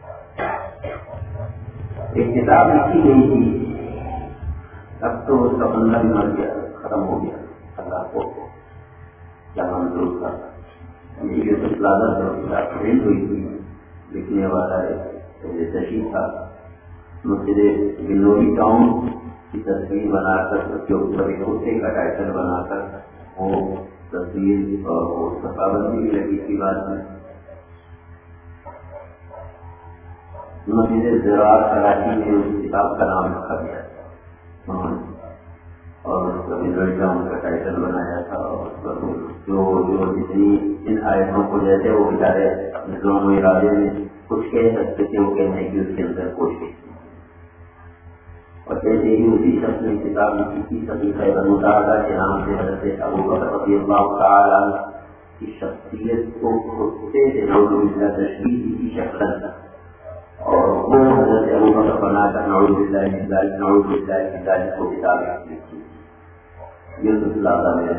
ایک کتاب لکھی گئی تھی اب تو اس کا بندہ بھی مر گیا ختم ہو گیا اللہ کو کیا منظور تھا یہ تو لازت اور کتاب ٹرین ہوئی تھی لکھنے والا ہے تشریف تھا مسجد گلوری ٹاؤن کی تصویر بنا کر اس کے اوپر ایک ہوتے کا ٹائٹل بنا کر وہ تصویر اور اس کا پابندی بھی لگی تھی بعد میں مسجد زراعت کراچی میں اس کتاب کا نام رکھا گیا تھا اور اس کا لڑکا ان کا ٹائٹل بنایا تھا. اور جو جو جتنی ان آیتوں کو جیسے وہ بیچارے اپنے دونوں ارادے میں کچھ کہہ سکتے تھے وہ کہنے کی اس کے اندر کوشش. اور جیسے ہی اسی شخص نے کتاب لکھی تھی صحیفہ بنو دادا کے نام سے حضرت ابو بکر رضی اللہ تعالیٰ کی شخصیت کو خطے سے نعوذ باللہ تشبیہ کی شکل تھا اور وہ حضرت ابو بکر بنا کر نعوذ باللہ من ذلک نعوذ باللہ من ذلک کو کتاب لکھی تھی. یہ تو خلاصہ میں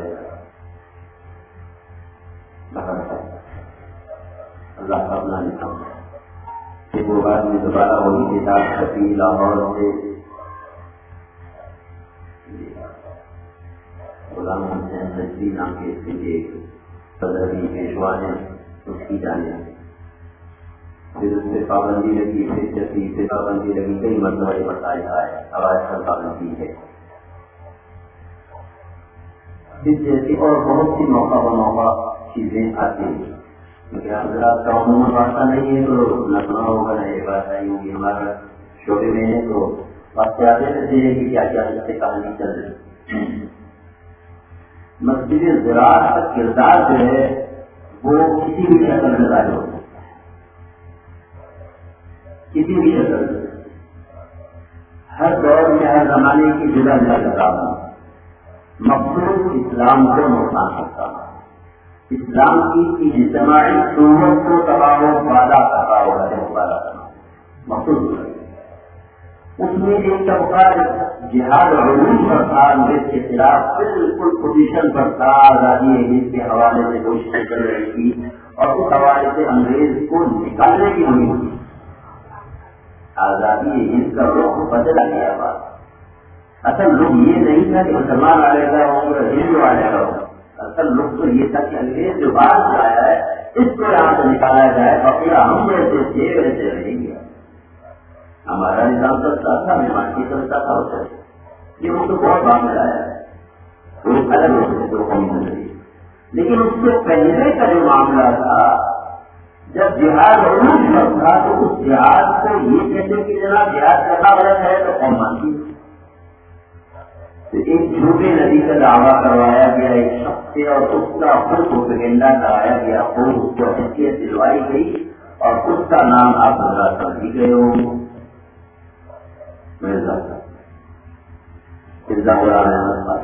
اللہ کا اپنا نظام ہے. وہ بعد میں دوبارہ وہی کتاب چھپی لاہور سے غلام حسین نجوی نام کے اس کے صدری پیشوا نے اس کی جانے پھر اس سے پابندی لگی پھر جیسی سے پابندی لگی کئی مرتبہ یہ بتایا ہے آواز پر پابندی ہے اس جیسی اور بہت سی موقع ب موقع چیزیں آتی ہیں کیونکہ حضرات کا عموماً واسطہ نہیں ہے تو نہ سنا ہوگا نہ یہ بات آئی ہوگی ہمارا شعبے میں ہے تو بات آتے رہتے ہیں کہ کیا کیا اس سے کہانی چل رہی. مسجد زراعت کا کردار جو ہے وہ کسی بھی شکل میں ظاہر ہوتا ہے کسی بھی شکل میں ہر دور میں ہر زمانے کی جدا جدا کتاب مخصوص اسلام کو نقصان کرتا ہے اسلام کی اجتماعی صورت کو تباہ و وعدہ کرتا ہوا ہے مبارک کرنا مخصوص اس میں ایک طبقہ جہاد علوم پر تھا انگریز کے خلاف بالکل پوزیشن پر تھا آزادی انگریز کے حوالے سے کوشش کر رہی تھی اور اس حوالے سے انگریز کو نکالنے کی مہم تھی. آزادی ہند کا رخ بدلا گیا بات اصل رخ یہ نہیں تھا کہ مسلمان آ گا ہوں اور ہندو آ جائے گا اصل رخ تو یہ تھا کہ انگریز جو باہر سے آیا ہے اس کو یہاں سے نکالا جائے اور پھر ہم جیسے تھے ویسے رہیں گے. ہمارا نظام سستا تھا مہمان کی سستا تھا اسے یہ وہ تو بہت معاملہ ہے وہ الگ ہوتے دو قومی نظریے. لیکن اس سے پہلے کا جو معاملہ تھا جب جہاد عروج پر تھا تو اس جہاد کو یہ کہتے کہ جناب جہاد کرنا غلط ہے تو قوم مانتی تو ایک جھوٹے نبی کا دعویٰ کروایا گیا ایک شخص سے اور اس کا خود پروپیگنڈا کرایا گیا خود اس کو حیثیت دلوائی گئی اور اس کا نام آپ حضرات کر دی گئے ہو مرزا مرزا غلام احمد.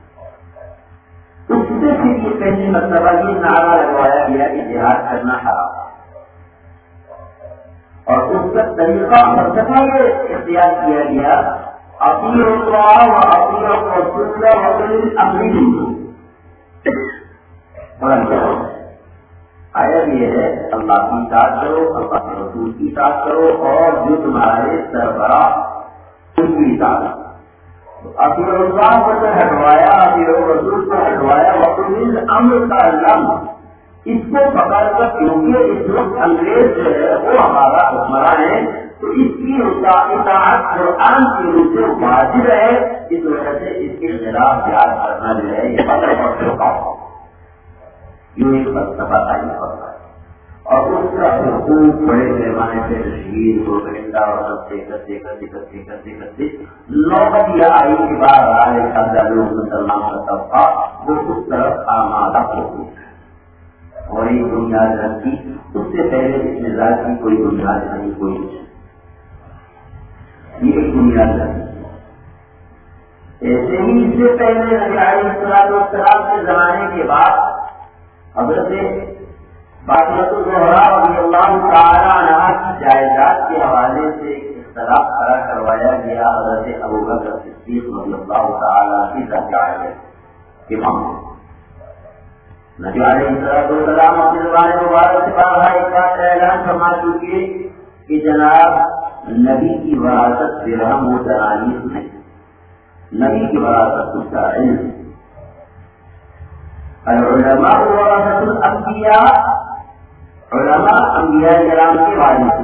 اس سے پھر یہ پہلی مرتبہ یہ نعرہ لگوایا گیا کہ جہاد کرنا حرام اور اس کا طریقہ فلسفہ یہ اختیار کیا گیا اطیعوا اللہ و اطیعوا الرسول و اولي الامر منکم. آیا یہ ہے اللہ کی اطاعت کرو اللہ کے رسول کی اطاعت کرو اور جو تمہارے سربراہ ان کی اطاعت. اطیعوا اللہ کو تو ہٹوایا اطیعوا الرسول کو ہٹوایا واولي الامر کا لفظ اس کو پکڑ کر کیونکہ اس وقت انگریز جو ہے وہ ہمارا حکمران ہے تو اس کی اطاعت قرآن کی روح سے واجب ہے. اس وجہ سے اس کے خلاف جہاد کرنا جو ہے یہ فلسفہ یہ ایک فلسفہ تعین کرتا ہے اور اس کا حقوق بڑے پیمانے پہ تشہیر کو کرندہ اور کرتے کرتے کرتے کرتے کرتے کرتے نوبت یہ آئی کے بعد آئے سادہ لوگ مسلمان کا طبقہ وہ اس طرف آمادہ ہو گئی اور ایک بنیاد رکھی. اس سے پہلے اس مزاج کی کوئی بنیاد نہیں کوئی یہ ایک بنیاد رکھی. ایسے ہی اس سے پہلے نبی علیہ السلام کے زمانے کے بعد حضرت فاطمہ الزہرا رضی اللہ تعالی عنہا کی جائیداد کے حوالے سے اختلاف کھڑا کروایا گیا حضرت ابوبکر صدیق رضی اللہ تعالی کی ذات کے معاملے. نبی علیہ السلام اپنے زبان مبارک سے بارہا ایک بات اعلان فرما چکے کہ جناب نبی کی وراثت درہم و دنانیر نہیں نبی کی وراثت اس کا علم. العلماء ورثۃ الانبیاء علماء انبیاء کرام کے وارث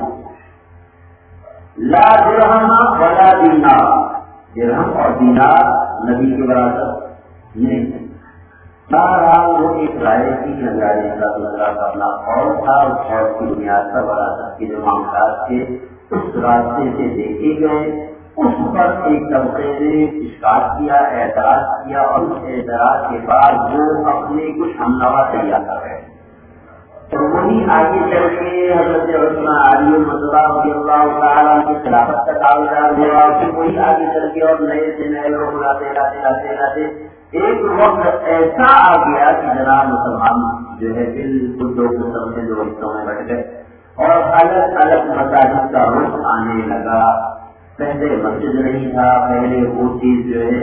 لا درہم ولا دینار درہم اور دینار نبی کی وراثت نہیں. بہرحال وہ ایک رائے کی نبی علیہ السلام کا اپنا قول تھا اس قول کی بنیاد پر وراثت کے جو معاملات تھے اس راستے سے دیکھے گئے، اس پر ایک طبقے نے اشکال کیا، اعتراض کیا، اور اس اعتراض کے بعد وہ اپنے کچھ ہمنوا تیار کر رہے ہیں، اور وہی آگے چل کے حضرت عثمان علی رضی اللہ تعالیٰ کی خلافت کا دعویدار ہوا، پھر وہی آگے چل کے اور نئے سے نئے لوگ لاتے لاتے لاتے لاتے ایک وقت ایسا آ گیا کہ جناب مسلمان جو ہے بالکل دو قسم میں دو حصوں میں بٹ گئے اور الگ الگ مساجد کا رخ آنے لگا۔ پہلے مسجد نہیں تھا، پہلے وہ چیز جو ہے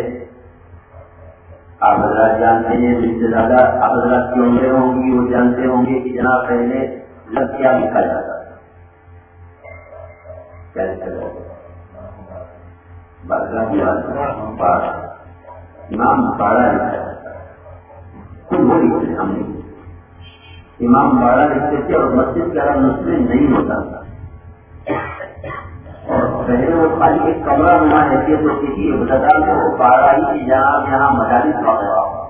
آپ حضرات جانتے ہیں، جس سے زیادہ آپ حضرات کی عمریں ہوں گی وہ جانتے ہوں گے کہ جناب پہلے لکیا لکھا جاتا تھا، کیسے برگاہ کی بات امام باڑا لکھا جاتا خود وہ لکھتے ہم نے امام باڑا لکھتے تھے، اور مسجد کا مسلم نہیں ہوتا تھا، اور پہلے وہ خالی ایک کمرہ بنا رہتی ہے تو کسی ابتدا میں وہ باڑا ہی کی جہاں جہاں مجالس واقع ہوا،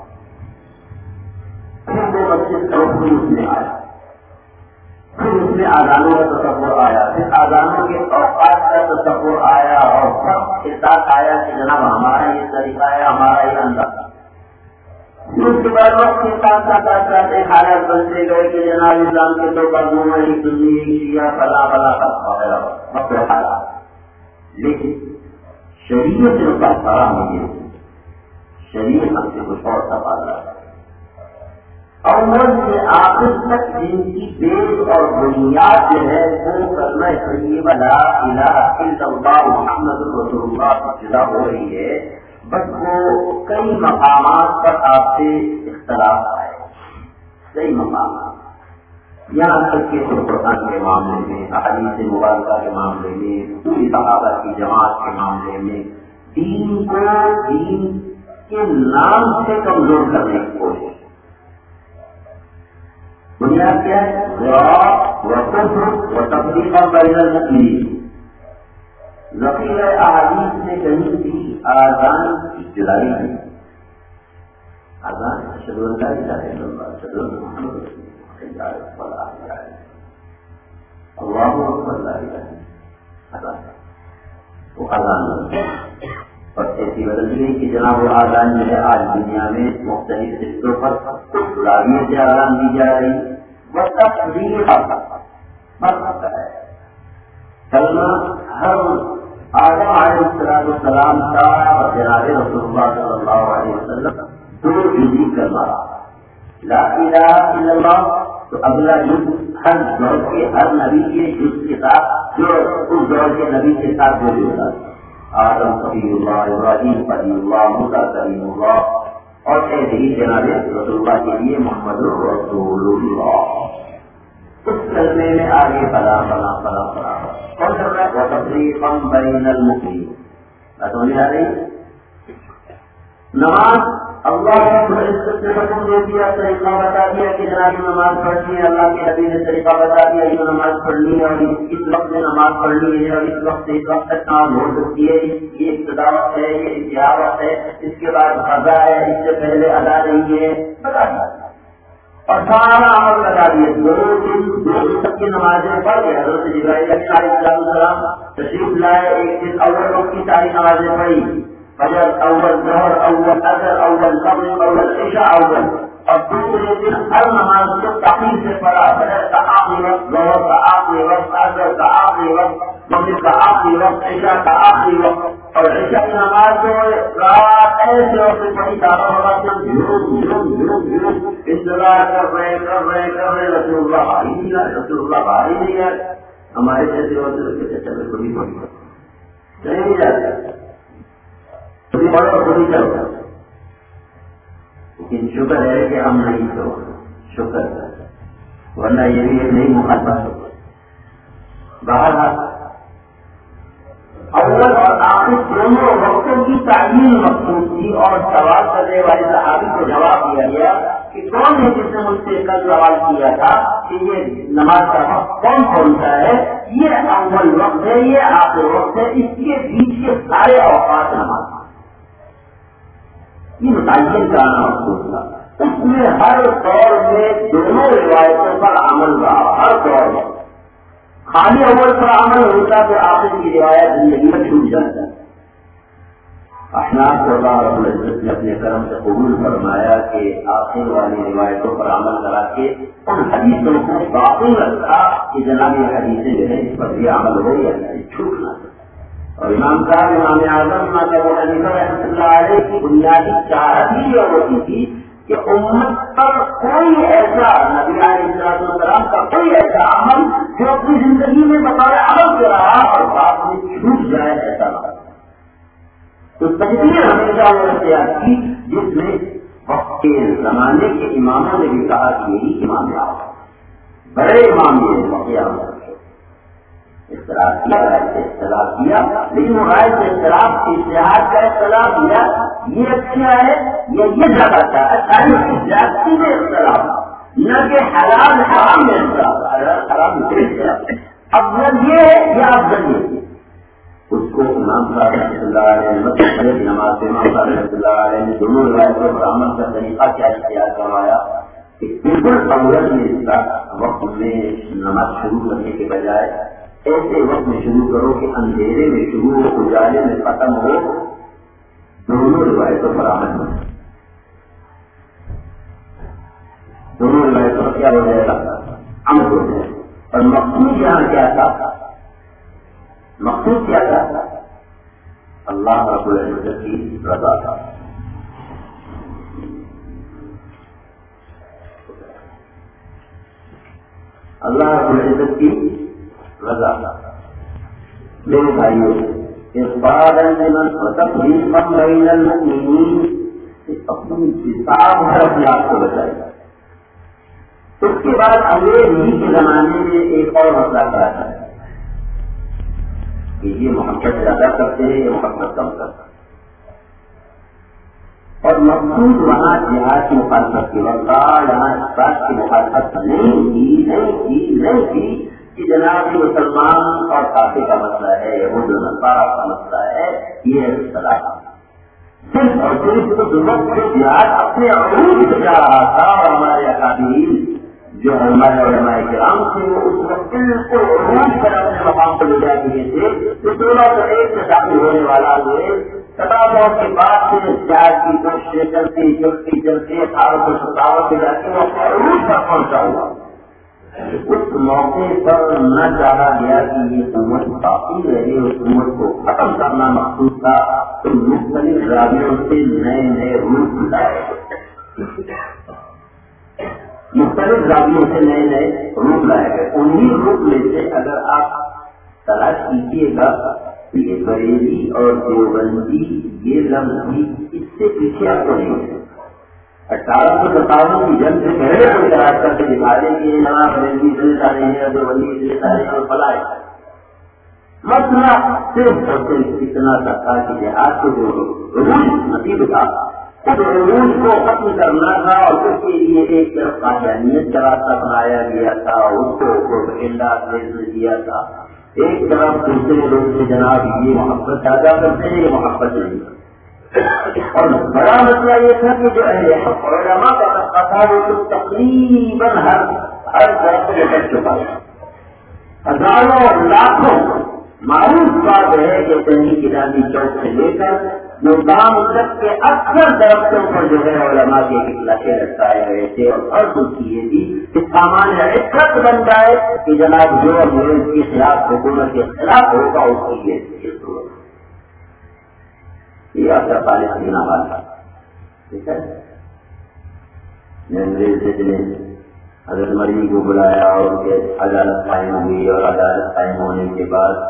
پھر وہ مسجد کا حکم اس میں آیا، پھر اس میں آزانوں کا تصور آیا، پھر آزانوں کے اوقات کا تصور آیا، اور سب کے ساتھ آیا کہ جناب ہمارا یہ طریقہ ہے، ہمارا یہ انداز۔ اس کے بعد وقت کے ساتھ ساتھ ساتھ ایک حالات بنتے گئے کہ جناب اسلام کے دو قدموں میں ایک سنی ایک شیعہ فلاں فلاں وغیرہ وقت حالات، لیکن شریعت سے کا سارا نہیں ہے، شریعت ہم سے کچھ اور سوال ہے، اول سے آخر تک جن کی بیس اور بنیاد جو ہے وہ کرنا طیبہ لا الہ الا اللہ محمد رسول اللہ سے جدا ہو رہی ہے، بس وہ کئی مقامات پر آپ سے اختلاف آئے، کئی مقامات، یہاں تک کہ قرآن کے معاملے میں، احادیث مبارکہ کے معاملے میں، پوری صحابہ کی جماعت کے معاملے میں، دین کو دین کے نام سے کمزور کرنے کی کوشش۔ بنیاد کیا ہے؟ و تفریق بین المؤمنین، ذخیرہ احادیث میں کہیں بھی آذان کی جدائی نہیں، آذان اشہد ان لا الہ الا اللہ اشہد ان محمد رسول اللہ اللہ اکبر لا الہ الا اللہ، وہ آذان نہیں، اور ایسی بدل گئی کہ جناب وہ آذان جو ہے آج دنیا میں مختلف حصوں پر غلامی سے آذان دی جا رہی، وہ تفریق مطلب ہے کلمہ ہر آدم علیہ السلام کا اور جناب رسول اللہ صلی اللہ علیہ وسلم دو جزی کلمہ لا الہ الا اللہ، تو اگلا جز ہر دور کے ہر نبی کے جز کے ساتھ جو اس دور کے نبی کے ساتھ جو جڑا، آدم صفی اللہ، ابراہیم خلیل اللہ، موسیٰ کلیم اللہ، اور ایسے ہی جناب رسول اللہ کے لیے محمد رسول اللہ۔ اس کلمے میں آگے فلاں فلاں فلاں فلاں کون کر رہا ہے؟ وہ تفریقا بین المؤمنین، بات سمجھ آ رہی؟ نماز اللہ رب العزت نے حکم دے دیا، طریقہ بتا دیا کہ جناب نماز پڑھنی ہے، اللہ کے نبی نے طریقہ بتا دیا یہ نماز پڑھنی ہے، اور اس وقت میں نماز پڑھنی ہے، اور اس وقت سے اس وقت تک نماز ہو سکتی ہے، یہ ابتدا وقت ہے، یہ انتہا وقت ہے، اس کے بعد قضا ہے، اس سے پہلے ادا نہیں ہے، بتا دیا، اور سارا عمل بتا دیا۔ دو دن دو سب کی نمازیں پڑھ گئے، حضرت جبرائیل علیہ السلام تشریف لائے، ایک دن اول وقت کی ساری نمازیں پڑھی، فجر اول، ظہر اول، عصر اول، مغرب اول، عشاء اول، اور دوسرے دن ہر نماز کو تاخیر سے پڑھا، فجر کا آخری وقت، ظہر کا آخری وقت، عصر کا آخری وقت، مغرب کا آخری وقت، عشاء کا آخری وقت، اور عشاء کی نماز جو رات ایسے وقت پڑھی انتظار کر رہے کر رہے کر رہے رسول اللہ بھاری نہیں آئے، رسول اللہ بھاری نہیں آئے، ہمارے جیسے ہوتے چلے کو نہیں پڑھتا نہیں جاتے خود ہی چلتا، لیکن شکر ہے کہ ہم نہیں تو شکر ہے، ورنہ یہ بھی ایک نئی مخالفت ہو۔ باہر اول اور آخر دونوں وقتوں کی تعلیم مقصود تھی، اور سوال کرنے والے صحابی کو جواب دیا گیا کہ کون ہے جس نے مجھ سے کل سوال کیا تھا کہ یہ نماز کا وقت کون کون سا ہے؟ یہ اول وقت ہے، یہ آخر وقت ہے، اس کے بیچ کے سارے اوقات نماز، یہ متعین کرانا مقصود تھا۔ اس میں ہر دور میں دونوں روایتوں پر عمل رہا، ہر دور میں خالی اول پر عمل ہوتا تو آخر کی روایت زندگی میں چھوٹ جاتا. احناف کو اللہ رب العزت نے اپنے کرم سے قبول فرمایا کہ آخر والی روایتوں پر عمل کرا کے ان حدیثوں کو باقی رکھا کہ جناب یہ حدیثیں جو ہے اس پر بھی عمل ہو یا چھوٹ نہ. اور امام صاحب امام اعظم ابو حنیفہ رحمۃ اللہ علیہ کی بنیادی چاہت ہی یہ ہوتی تھی کہ امت پر کوئی ایسا نبی علیہ السلام کا کوئی ایسا عمل جو اپنی زندگی میں بطور عمل کر رہا اور بعد میں چھوٹ جائے ایسا نہ. تو تجدید ہمیشہ وہ اختیار کی جس میں وقت کے زمانے کے اماموں نے بھی کہا کہ یہی امام اعظم بڑے امام یہ واقعہ اختلاف کیا اختلاف کیا لیکن وہ رائے سے اختلاف کی اتحاد کا اختلاف کیا یہ اچھا ہے یہ یہ زیادہ اچھا ہے. اچھائی کی زیادتی میں اختلاف نہ کہ حلال حرام میں اختلاف حرام میں اختلاف افضل یہ ہے یا افضل یہ. اس کو امام صاحب رحمۃ اللہ علیہ نے نماز سے امام صاحب رحمۃ اللہ علیہ نے دونوں روایتوں پر عمل کا طریقہ کیا اختیار کروایا کہ بالکل اول میں اس کا وقت میں نماز شروع کرنے کے بجائے ایسے وقت میں شروع کرو کہ اندھیرے میں شروع ہو اجالے میں ختم ہو. دونوں روایتوں پر عمل ہو دونوں روایتوں پر کیا ہو جائے گا عمل ہو جائے. اور مقصود یہاں کیا تھا مقصود کیا تھا اللہ رب العزت کی رضا تھا. اللہ رب العزت کی رضا تھا. میرے بھائیوں اخبار بین المؤمنین اپنی کتاب ہے اپنے آپ کو بچائے. اس کے بعد انگریزی کے زمانے میں ایک اور مسئلہ کیا تھا کہ یہ محبت زیادہ کرتے ہیں یہ محبت کم کرتا ہے. اور مقصود وہاں جہاد کی مخالفت کی وقت یہاں اس بات کی مخالفت نہیں کی نہیں کی نہیں کی کہ جناب مسلمان اور کافی کا مسئلہ ہے یہود و نصارہ کا مسئلہ ہے یہ اختلاف صرف اور صرف تو وقت سے جہاد اپنے عروج سے جا رہا تھا. اور ہمارے اکابرین جو ہمارے علماء کرام تھے وہ اس وقت بالکل عروج پر اپنے مقام کو لے جا دیے تھے. تو دونوں سے ایک سے شامل ہونے والا ہوئے کتابوں کے بعد سے جہاد کی کوششیں چلتی چلتی چلتی اٹھارہ سو ستاون سے جا کے وہ اپنے عروج پر پہنچا ہوا. اس موقع پر نہ چاہا گیا کہ یہ امت باقی رہے اس امت کو ختم کرنا مقصود تھا. تو مختلف راویوں سے نئے نئے روپ لائے مختلف راویوں سے نئے نئے روپ لائے گئے. انہیں روپ میں سے اگر آپ تلاش کیجیے گا یہ بریلی اور دیوبندی یہ لفظ بھی اس سے پیچھے آپ کو نہیں ہے. اٹھارہ سو ستاون کی جنگ سے پہلے کوئی تلاش کر کے دکھا دیں کہ نواں بریلی اتنے سارے ہیں دیوبندی اتنے سارے اور فلائے. مسئلہ صرف اور صرف اتنا سا تھا کہ جہاد کو جو عروج نصیب تھا اس عروج کو ختم کرنا تھا اور اس کے لیے ایک طرف قادیانیت کا راستہ بنایا گیا تھا اس کو پروپیگنڈا دیا تھا. ایک طرف دوسرے لوگ سے جناب یہ محبت پیدا کرتے ہیں یہ محبت نہیں. اور بڑا مسئلہ یہ تھا کہ جو اہل حق علماء کا طبقہ تھا وہ تو تقریباً ہر ہر طرف سے نکل چکا ہے. ہزاروں لاکھوں معروف بات ہے کہ دہلی کی گاندھی چوک سے لے کر نظام تک کے اکثر درختوں پر جو ہے علماء کے لاشیں لٹکائے گئے تھے. اور فرض کی یہ تھی کہ سامان عزت بن جائے کہ جناب جو انگریز کے خلاف حکومت کے خلاف ہوگا اس کے لیے یہ آپ کا پالستین آباد تھا. ٹھیک ہے انگریز نے حضرت مریم کو بلایا اور ان کے عدالت قائم ہوئی اور عدالت قائم ہونے کے بعد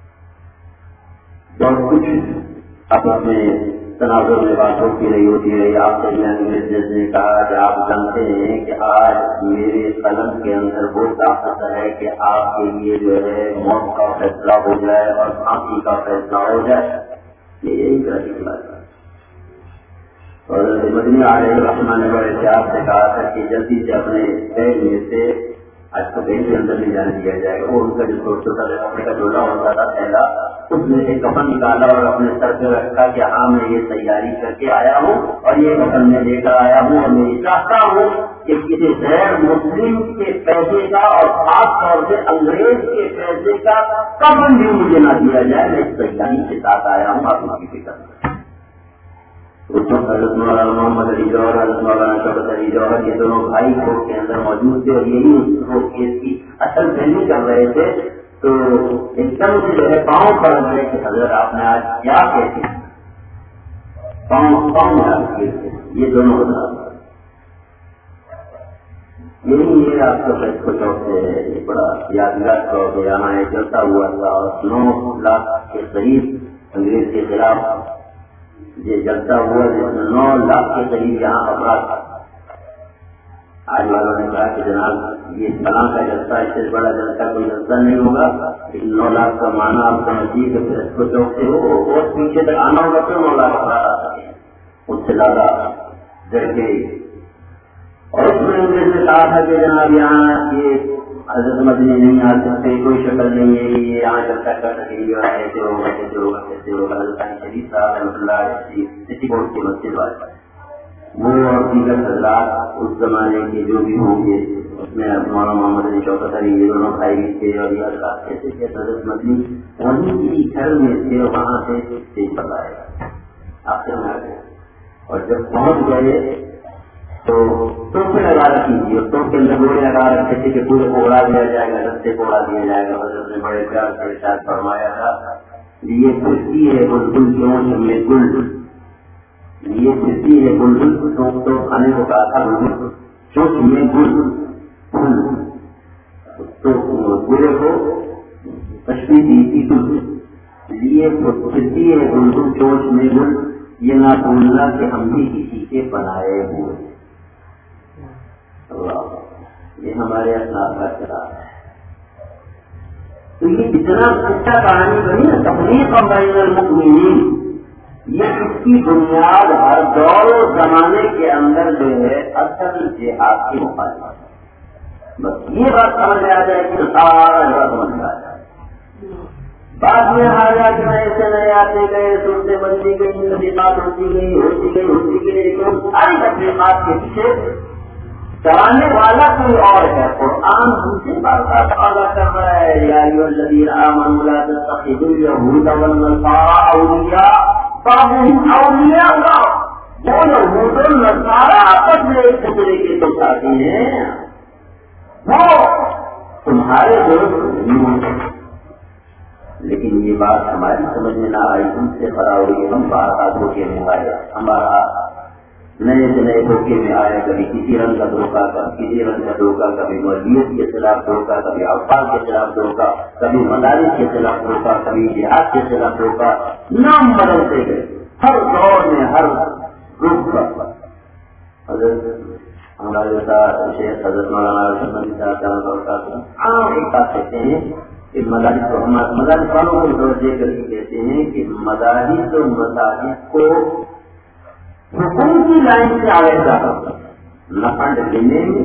بہت کچھ آپس میں تناظر میں بات ہوتی رہی ہوتی رہی. آپ سے انگریز نے کہا کہ آپ جانتے ہیں کہ آج میرے قلم کے اندر وہ طاقت ہے کہ آپ کے لیے جو ہے موت کا فیصلہ ہو جائے اور پھانسی کا فیصلہ ہو جائے. یہ یہی طرح کی بات ہے. اور مدنی علیہ الرحمٰن نے بڑے احتیاط سے کہا تھا کہ جلدی سے اپنے بیگ میں سے آج تو بیگ کے اندر نہیں جانے دیا جائے گا. وہ ان کا جو چھوٹا چھوٹا کا ڈولا ہوتا تھا پہلا اس نے ایک کفن نکالا اور اپنے سر پہ رکھا کہ ہاں میں یہ تیاری کر کے آیا ہوں اور یہ کفن میں لے کر آیا ہوں اور میں یہ چاہتا ہوں کہ کسی غیر مسلم کے پیسے کا اور خاص طور سے انگریز کے پیسے کا کفن بھی مجھے نہ دیا جائے. میں اس تیاری کے ساتھ آیا ہوں. آپ اس کی فکر اس وقت حضرت مولانا محمد علی جوہر حضرت مولانا شوکت علی جوہر یہ دونوں بھائی کوٹ کے اندر موجود تھے اور یہی اس کیس کی اصل پہلی کر رہے تھے. تو ایک دم سے جو ہے پاؤں پڑ گئے کہ حضرت آپ نے آج کیا کہتے ہیں پاؤں پاؤں کیے تھے یہ دونوں حضرات. یہی یہ آپ کو کو چوک سے بڑا یادگار کا بیانہ ہے. چلتا ہوا تھا اور نو لاکھ کے قریب انگریز کے خلاف یہ جلتا ہوا جس میں نو لاکھ کے قریب یہاں افراد. آج والوں نے کہا کہ جناب یہ فلاں کا جلسہ اس سے بڑا جلسہ کوئی جلسہ نہیں ہوگا لیکن نو لاکھ کا معنی آپ سمجھیے کہ پھر اس کو چوک سے ہو اور پیچھے تک آنا ہوگا تو نو لاکھ افراد آ سکے اس سے زیادہ ڈر گئی. اور اس میں انگریز نے کہا تھا کہ جناب یہاں یہ حضرت مدنی نہیں آ سکتے کوئی شکل نہیں ہے یہ یہاں چلتا کر سکیں گے کیسے ہوگا کیسے ہوگا کیسے ہوگا. حضرت شریف صاحب رحمۃ اللہ سٹی بورڈ کے مسجد والے وہ اور دیگر حضرات اس زمانے کے جو بھی ہوں گے اس میں مولانا محمد علی شوکت علی یہ دونوں بھائی بھی تھے اور یہ حضرات کیسے تھے. حضرت مدنی وہیں کی گھر میں تھے وہاں سے تیز پکائے آخر میں آ گئے اور جب پہنچ گئے تو ٹوپے لگا رکھی تھی اور ٹوپ کے اندر گوڑے لگا رکھے تھے کہ پورے کو اڑا دیا جائے گا رستے کو اڑا دیا جائے گا. حضرت نے بڑے پیار سے ارشاد فرمایا تھا یہ پھرتی ہے بلبل چونچ میں گل یہ پھرتی ہے بلبل ٹوپ تو کھانے کو کہا تھا بلبل چونچ میں گل تو پورے کو تشریح دی تھی گل یہ پھرتی ہے بلبل چونچ میں گل یہ نہ بھولنا کہ ہم بھی کسی کے بنائے ہوئے. یہ ہمارے اسلاف کا کتاب ہے. تو یہ جتنا سچا کہانی بنی نا تفریق بین المؤمنین یہ اس کی بنیاد ہر دور و زمانے کے اندر جو ہے اصل جہاد کی مخالفت ہے. بس یہ بات سمجھ میں آ جائے کہ سارا جگہ سمجھ میں آ جائے. بعد میں آیا کہ ایسے نئے آتے گئے سنتے بنتی گئی تفریقات ہوتی گئی ہوتی گئی ہوتی گئی لیکن ساری تفریقات کے پیچھے چلانے والا کوئی اور ہے. قرآن ہم سے بات تعالیٰ کر رہا ہے یا ایھا الذین آمنوا لا تتخذوا اليهود والنصارى اولیاء بعضهم اولیاء بعض. وہ یہود و نصارہ آپس میں ایک دوسرے کے تو ساتھی ہیں وہ تمہارے دوست نہیں ہوتے. لیکن یہ بات ہماری سمجھ میں نہ آئی ان سے خرا ہوئی. ہم بار دھوکے میں آئے ہمارا نئے سے نئے دھوکے میں آئے کبھی کسی رنگ کا دھوکہ کبھی کسی رنگ کا دھوکہ کبھی مولویت کے خلاف دھوکہ کبھی اوقاف کے خلاف دھوکہ کبھی مدارس کے خلاف دھوکہ کبھی جہاد کے خلاف دھوکہ نام بدلتے گئے ہر دور میں ہر گروپ کا. حضرت ہمارے ساتھ شیخ حضرت مولانا رشید صاحب عام ایک بات کہتے ہیں کہ مدارس کو مدارس والوں کو توجہ کر کے کہتے ہیں کہ مدارس و مساجد کو حکم کی لائن سے آگے جاتا نہ فنڈ لینے میں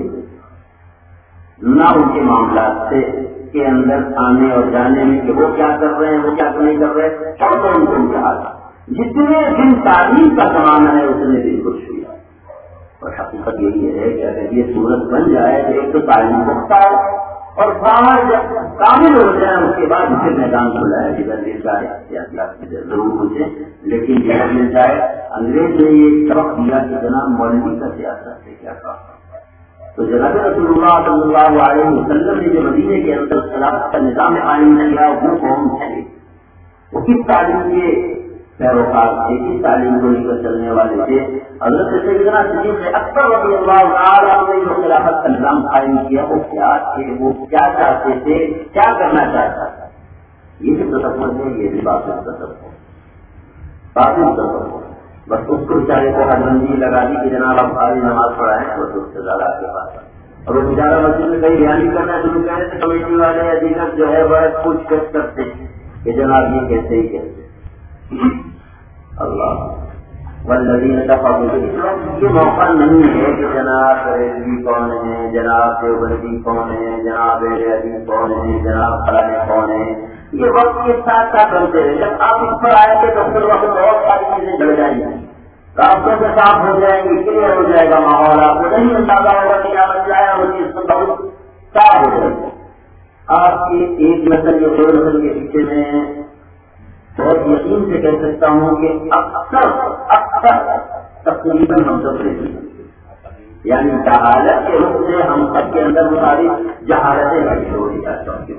نہ ان کے معاملات سے کے اندر آنے اور جانے میں کہ وہ کیا کر رہے ہیں وہ کیا نہیں کر رہے سب کو ان کو امتحان. جتنے دن تعلیم کا زمانہ ہے اتنے دن کو چھوڑا. اور حقیقت یہی ہے کہ اگر یہ صورت بن جائے تو ایک تو تعلیم پختہ ہے اور باہر جب کامل ہو جائے اس کے بعد پھر میدان کھلا ہے جدھر مل جائے ضرور مجھے لیکن جدھر مل جائے. انگریز نے یہ سبق دیا کہ جناب مولوی کا سیاست سے کیا کہا. تو جناب رسول اللہ صلی اللہ علیہ وسلم نے جو مدینے کے اندر خلافت کا نظام قائم کیا وہ قوم ہے وہ کس تعلیم کے پیروکار تھے کس تعلیم کو لے کر چلنے والے تھے. حضرت سیدنا صدیق اکبر رضی اللہ تعالیٰ نے جو خلافت کا نظام قائم کیا وہ کیا تھے وہ کیا چاہتے تھے کیا کرنا چاہتا تھا. یہ بھی تصور ہے یہ بھی باطل تصور باطل تصور بس اس کو بیچارے کو حدبندی لگا دی کہ جناب آپ ساری نماز پڑھائیں بس اس سے زیادہ آپ کے پاس اور وہ بیچارہ مسجد میں کہیں بیان کرنا شروع کرے تو کمیٹی والے یا دیگر جو ہے بڑے پوچھ گچھ کرتے کہ جناب یہ کیسے ہی کیسے اللہ والذین کفروا. یہ موقع نہیں ہے کہ جناب ریلوی کون ہے جناب دیوبندی کون ہے جناب علی کون ہے جناب فلانے کون ہے. یہ وقت کے ساتھ ساتھ بنتے رہے. جب آپ اس پر آئے گے تو پھر وقت بہت ساری چیزیں جڑ جائیں گی, راستوں سے صاف ہو جائیں گی, کلیئر ہو جائے گا ماحول, آپ کو نہیں اندازہ ہوگا کہ کیا بن جائے, اور چیز کو بہت صاف ہو جائے گی. آپ کی ایک نسل یا دو نسل کے پیچھے میں بہت یقین سے کہہ سکتا ہوں کہ اکثر اکثر تقریباً ہم سب سے یعنی جہالت کے روپ سے ہم سب کے اندر ساری جہالتیں بڑی ہو رہی ہے.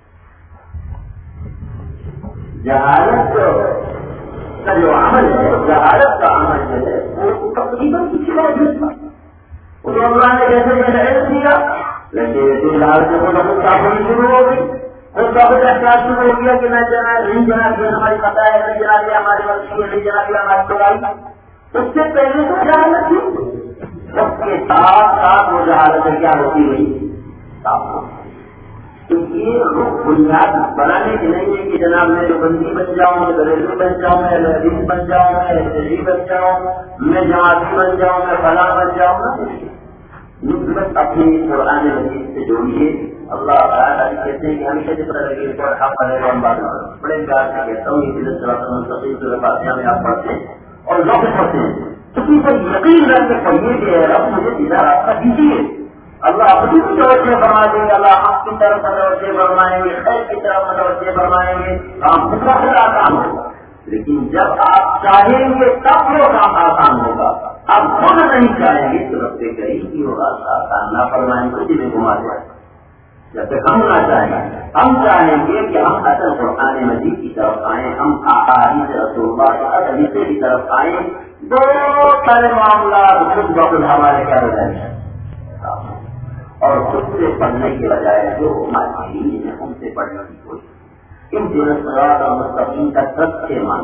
جہالت کا جو عمل ہے, جہالت کا عمل جو ہے وہ تقریباً کسی کا جھوٹ تھا. وہ تو اللہ نے جیسے جیسے علم دیا لیکن جہالت سے بہت کافی شروع ہو گئی. وہ بہت احساس شروع ہو گیا کہ میں جنا نہیں جنا کہ ہماری پتہ ہے, نہیں جنا کہ ہماری وقت نہیں جنا کہ ہماری چورائی. اس سے پہلے تو جہالت تھی, اس کے ساتھ ساتھ وہ جہالت کیا ہوتی گئی صاف ہو. تو یہ رخ بنیاد بنانے کی نہیں ہے کہ جناب میں بندی بن جاؤں, میں گھریلو بن جاؤں, میں لذیذ بن جاؤں, میں تجیب بن جاؤں, میں جماعتی بن جاؤں, میں فلاں بن جاؤں نا. نسبت اپنی قرآن مجید سے جوڑیے. اللہ تعالیٰ کہتے ہیں کہ ہمیشہ جس طرح لگے اس پر حق کرے گا, ہم بات بڑے پیار سے کہتا ہوں یہ چیزیں باتیں ہمیں آپ پڑھتے ہیں اور لوگ پڑھتے ہیں کسی پر یقین رکھ کے پڑھیے کہ رب مجھے دیدار آپ کا دیجیے. اللہ اپنی بھی توجہ فرما دیں گے, اللہ حق کی طرف متوجہ فرمائیں گے, خیر کی طرف متوجہ فرمائیں گے, کام مطلق آسان ہوگا. لیکن جب آپ چاہیں گے تب وہ کام آسان ہوگا. آپ خود نہیں چاہیں گے تو رب کے قریب کی ہوگا آسان نہ فرمائیں گے کسی میں گھما جائے. جب تک ہم نہ چاہیں, ہم چاہیں گے کہ ہم اصل قرآن مجید کی طرف آئیں, ہم احادیث رسول اللہ حدیث کی طرف آئیں, دو سارے معاملات خود بخود ہمارے کیا ہو جائیں گے. اور خود سے پڑھنے کے بجائے جو ماہرین ہیں ان سے پڑھنے کی کوشش. ان دنوں اور مستقیم کا سب سے مان